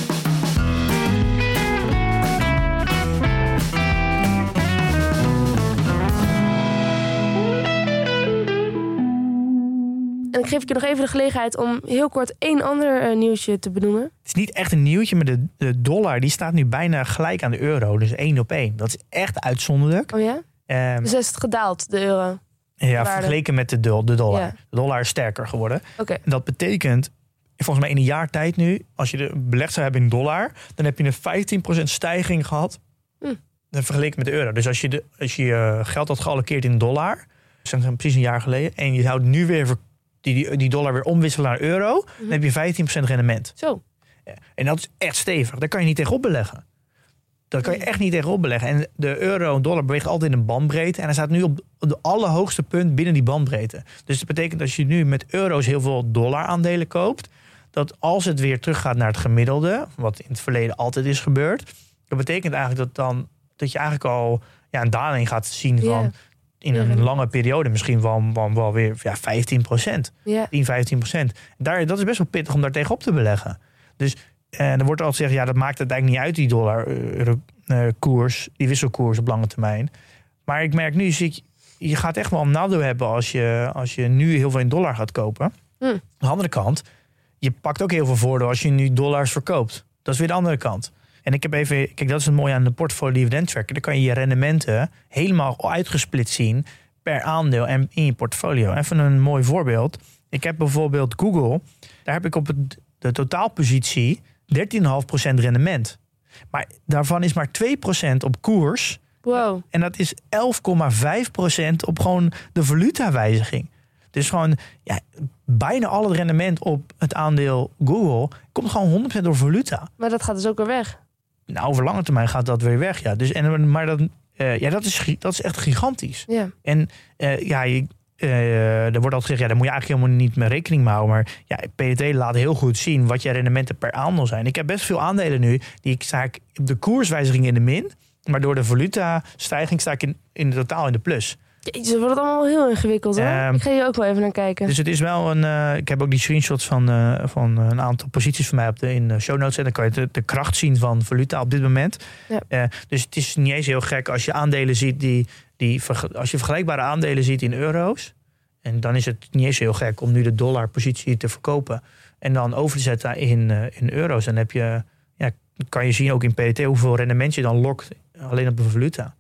En ik geef je nog even de gelegenheid om heel kort één ander uh, nieuwtje te benoemen. Het is niet echt een nieuwtje, maar de, de dollar die staat nu bijna gelijk aan de euro. Dus één op één. Dat is echt uitzonderlijk. Oh ja? Um, Dus is het gedaald, de euro? ja, waarde. vergeleken met de, do- de dollar. Ja. De dollar is sterker geworden. Oké. Okay. En dat betekent, volgens mij in een jaar tijd nu, als je de belegd zou hebben in dollar, dan heb je een vijftien procent stijging gehad. Hm. Vergeleken met de euro. Dus als je, de, als je uh, geld had geallokeerd in dollar, dat is precies een jaar geleden, en je zou nu weer ver, die, die, die dollar weer omwisselen naar euro, mm-hmm. dan heb je vijftien procent rendement. Zo. Ja, en dat is echt stevig. Daar kan je niet tegenop beleggen. Dat kan je echt niet tegenop beleggen. En de euro en dollar beweegt altijd in een bandbreedte. En hij staat nu op de allerhoogste punt binnen die bandbreedte. Dus dat betekent dat je nu met euro's heel veel dollaraandelen koopt. Dat als het weer teruggaat naar het gemiddelde, wat in het verleden altijd is gebeurd. Dat betekent eigenlijk dat, dan, dat je eigenlijk al ja, een daling gaat zien van Ja. in een lange periode misschien wel, wel, wel weer ja, vijftien procent. Ja. tien, vijftien procent. Daar, dat is best wel pittig om daar tegenop te beleggen. Dus en er wordt altijd gezegd, ja, dat maakt het eigenlijk niet uit, die dollar uh, uh, koers, die wisselkoers op lange termijn. Maar ik merk nu, zie ik, je gaat echt wel een nadeel hebben als je, als je nu heel veel in dollar gaat kopen. Hm. Aan de andere kant, je pakt ook heel veel voordeel als je nu dollars verkoopt. Dat is weer de andere kant. En ik heb even, kijk, dat is het mooie aan de portfolio dividend tracker. Dan kan je je rendementen helemaal uitgesplitst zien per aandeel en in je portfolio. Even een mooi voorbeeld. Ik heb bijvoorbeeld Google. Daar heb ik op het, de totaalpositie dertien komma vijf procent rendement. Maar daarvan is maar twee procent op koers. Wow. En dat is elf komma vijf procent op gewoon de valutawijziging. Dus gewoon ja, bijna al het rendement op het aandeel Google komt gewoon honderd procent door valuta. Maar dat gaat dus ook weer weg. Nou, over lange termijn gaat dat weer weg. Ja. Dus, en, maar dat, uh, ja, dat, is, dat is echt gigantisch. Ja. En uh, ja, je, uh, er wordt altijd gezegd, ja, daar moet je eigenlijk helemaal niet mee rekening mee houden. Maar ja, P D T laat heel goed zien wat je rendementen per aandeel zijn. Ik heb best veel aandelen nu, die ik sta ik op de koerswijziging in de min. Maar door de valuta-stijging sta ik in, in totaal in de plus. Jezus, dat wordt allemaal wel heel ingewikkeld, hoor. Um, ik ga hier ook wel even naar kijken. Dus het is wel een... Uh, ik heb ook die screenshots van, uh, van een aantal posities van mij op de, in de show notes. En dan kan je de, de kracht zien van valuta op dit moment. Ja. Uh, dus het is niet eens heel gek als je aandelen ziet die... die als je vergelijkbare aandelen ziet in euro's. En dan is het niet eens heel gek om nu de dollarpositie te verkopen. En dan over te zetten in, uh, in euro's. Dan heb je, ja, kan je zien ook in P D T hoeveel rendement je dan lokt. Alleen op de valuta.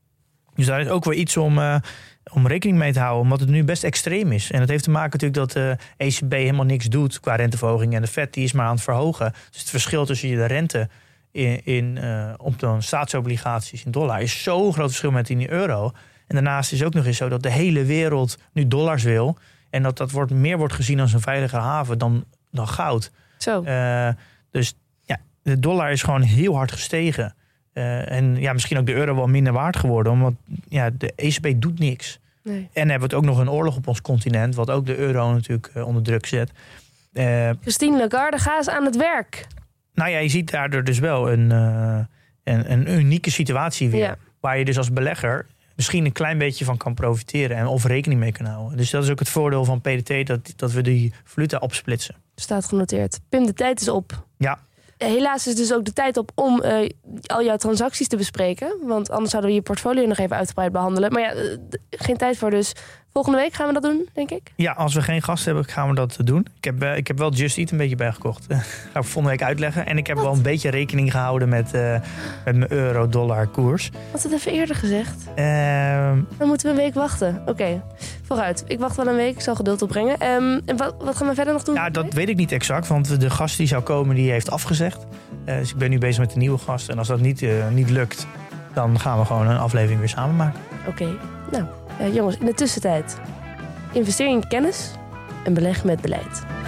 Dus daar is ook weer iets om, uh, om rekening mee te houden. Omdat het nu best extreem is. En dat heeft te maken natuurlijk dat de E C B helemaal niks doet qua renteverhoging. En de Fed die is maar aan het verhogen. Dus het verschil tussen de rente in, in, uh, op de staatsobligaties in dollar is zo'n groot verschil met in die euro. En daarnaast is het ook nog eens zo dat de hele wereld nu dollars wil. En dat dat wordt, meer wordt gezien als een veilige haven dan, dan goud. Zo. Uh, dus ja, de dollar is gewoon heel hard gestegen. Uh, en ja, misschien ook de euro wel minder waard geworden. Omdat ja, de E C B doet niks. Nee. En hebben we het ook nog een oorlog op ons continent. Wat ook de euro natuurlijk uh, onder druk zet. Uh, Christine Lagarde, ga eens aan het werk. nou ja, je ziet daardoor dus wel een, uh, een, een unieke situatie weer. Ja. Waar je dus als belegger misschien een klein beetje van kan profiteren. En of rekening mee kan houden. Dus dat is ook het voordeel van P D T. Dat, dat we die valuta opsplitsen. Staat genoteerd. Pim, de tijd is op. Ja. Helaas is dus ook de tijd op om uh, al jouw transacties te bespreken. Want anders zouden we je portfolio nog even uitgebreid behandelen. Maar ja, uh, geen tijd voor, dus volgende week gaan we dat doen, denk ik. Ja, als we geen gast hebben, gaan we dat doen. Ik heb, uh, ik heb wel Just Eat een beetje bijgekocht. Ga ik volgende week uitleggen. En ik heb Wat? wel een beetje rekening gehouden met, uh, met mijn euro-dollar koers. Had het even eerder gezegd? Uh, Dan moeten we een week wachten. Oké, okay. Vooruit. Ik wacht wel een week, ik zal geduld opbrengen. Um, en wat, wat gaan we verder nog doen? Ja, dat weet ik niet exact, want de gast die zou komen, die heeft afgezegd. Uh, dus ik ben nu bezig met een nieuwe gast. En als dat niet, uh, niet lukt, dan gaan we gewoon een aflevering weer samen maken. Oké, okay. nou uh, jongens, in de tussentijd investeer in kennis en beleg met beleid.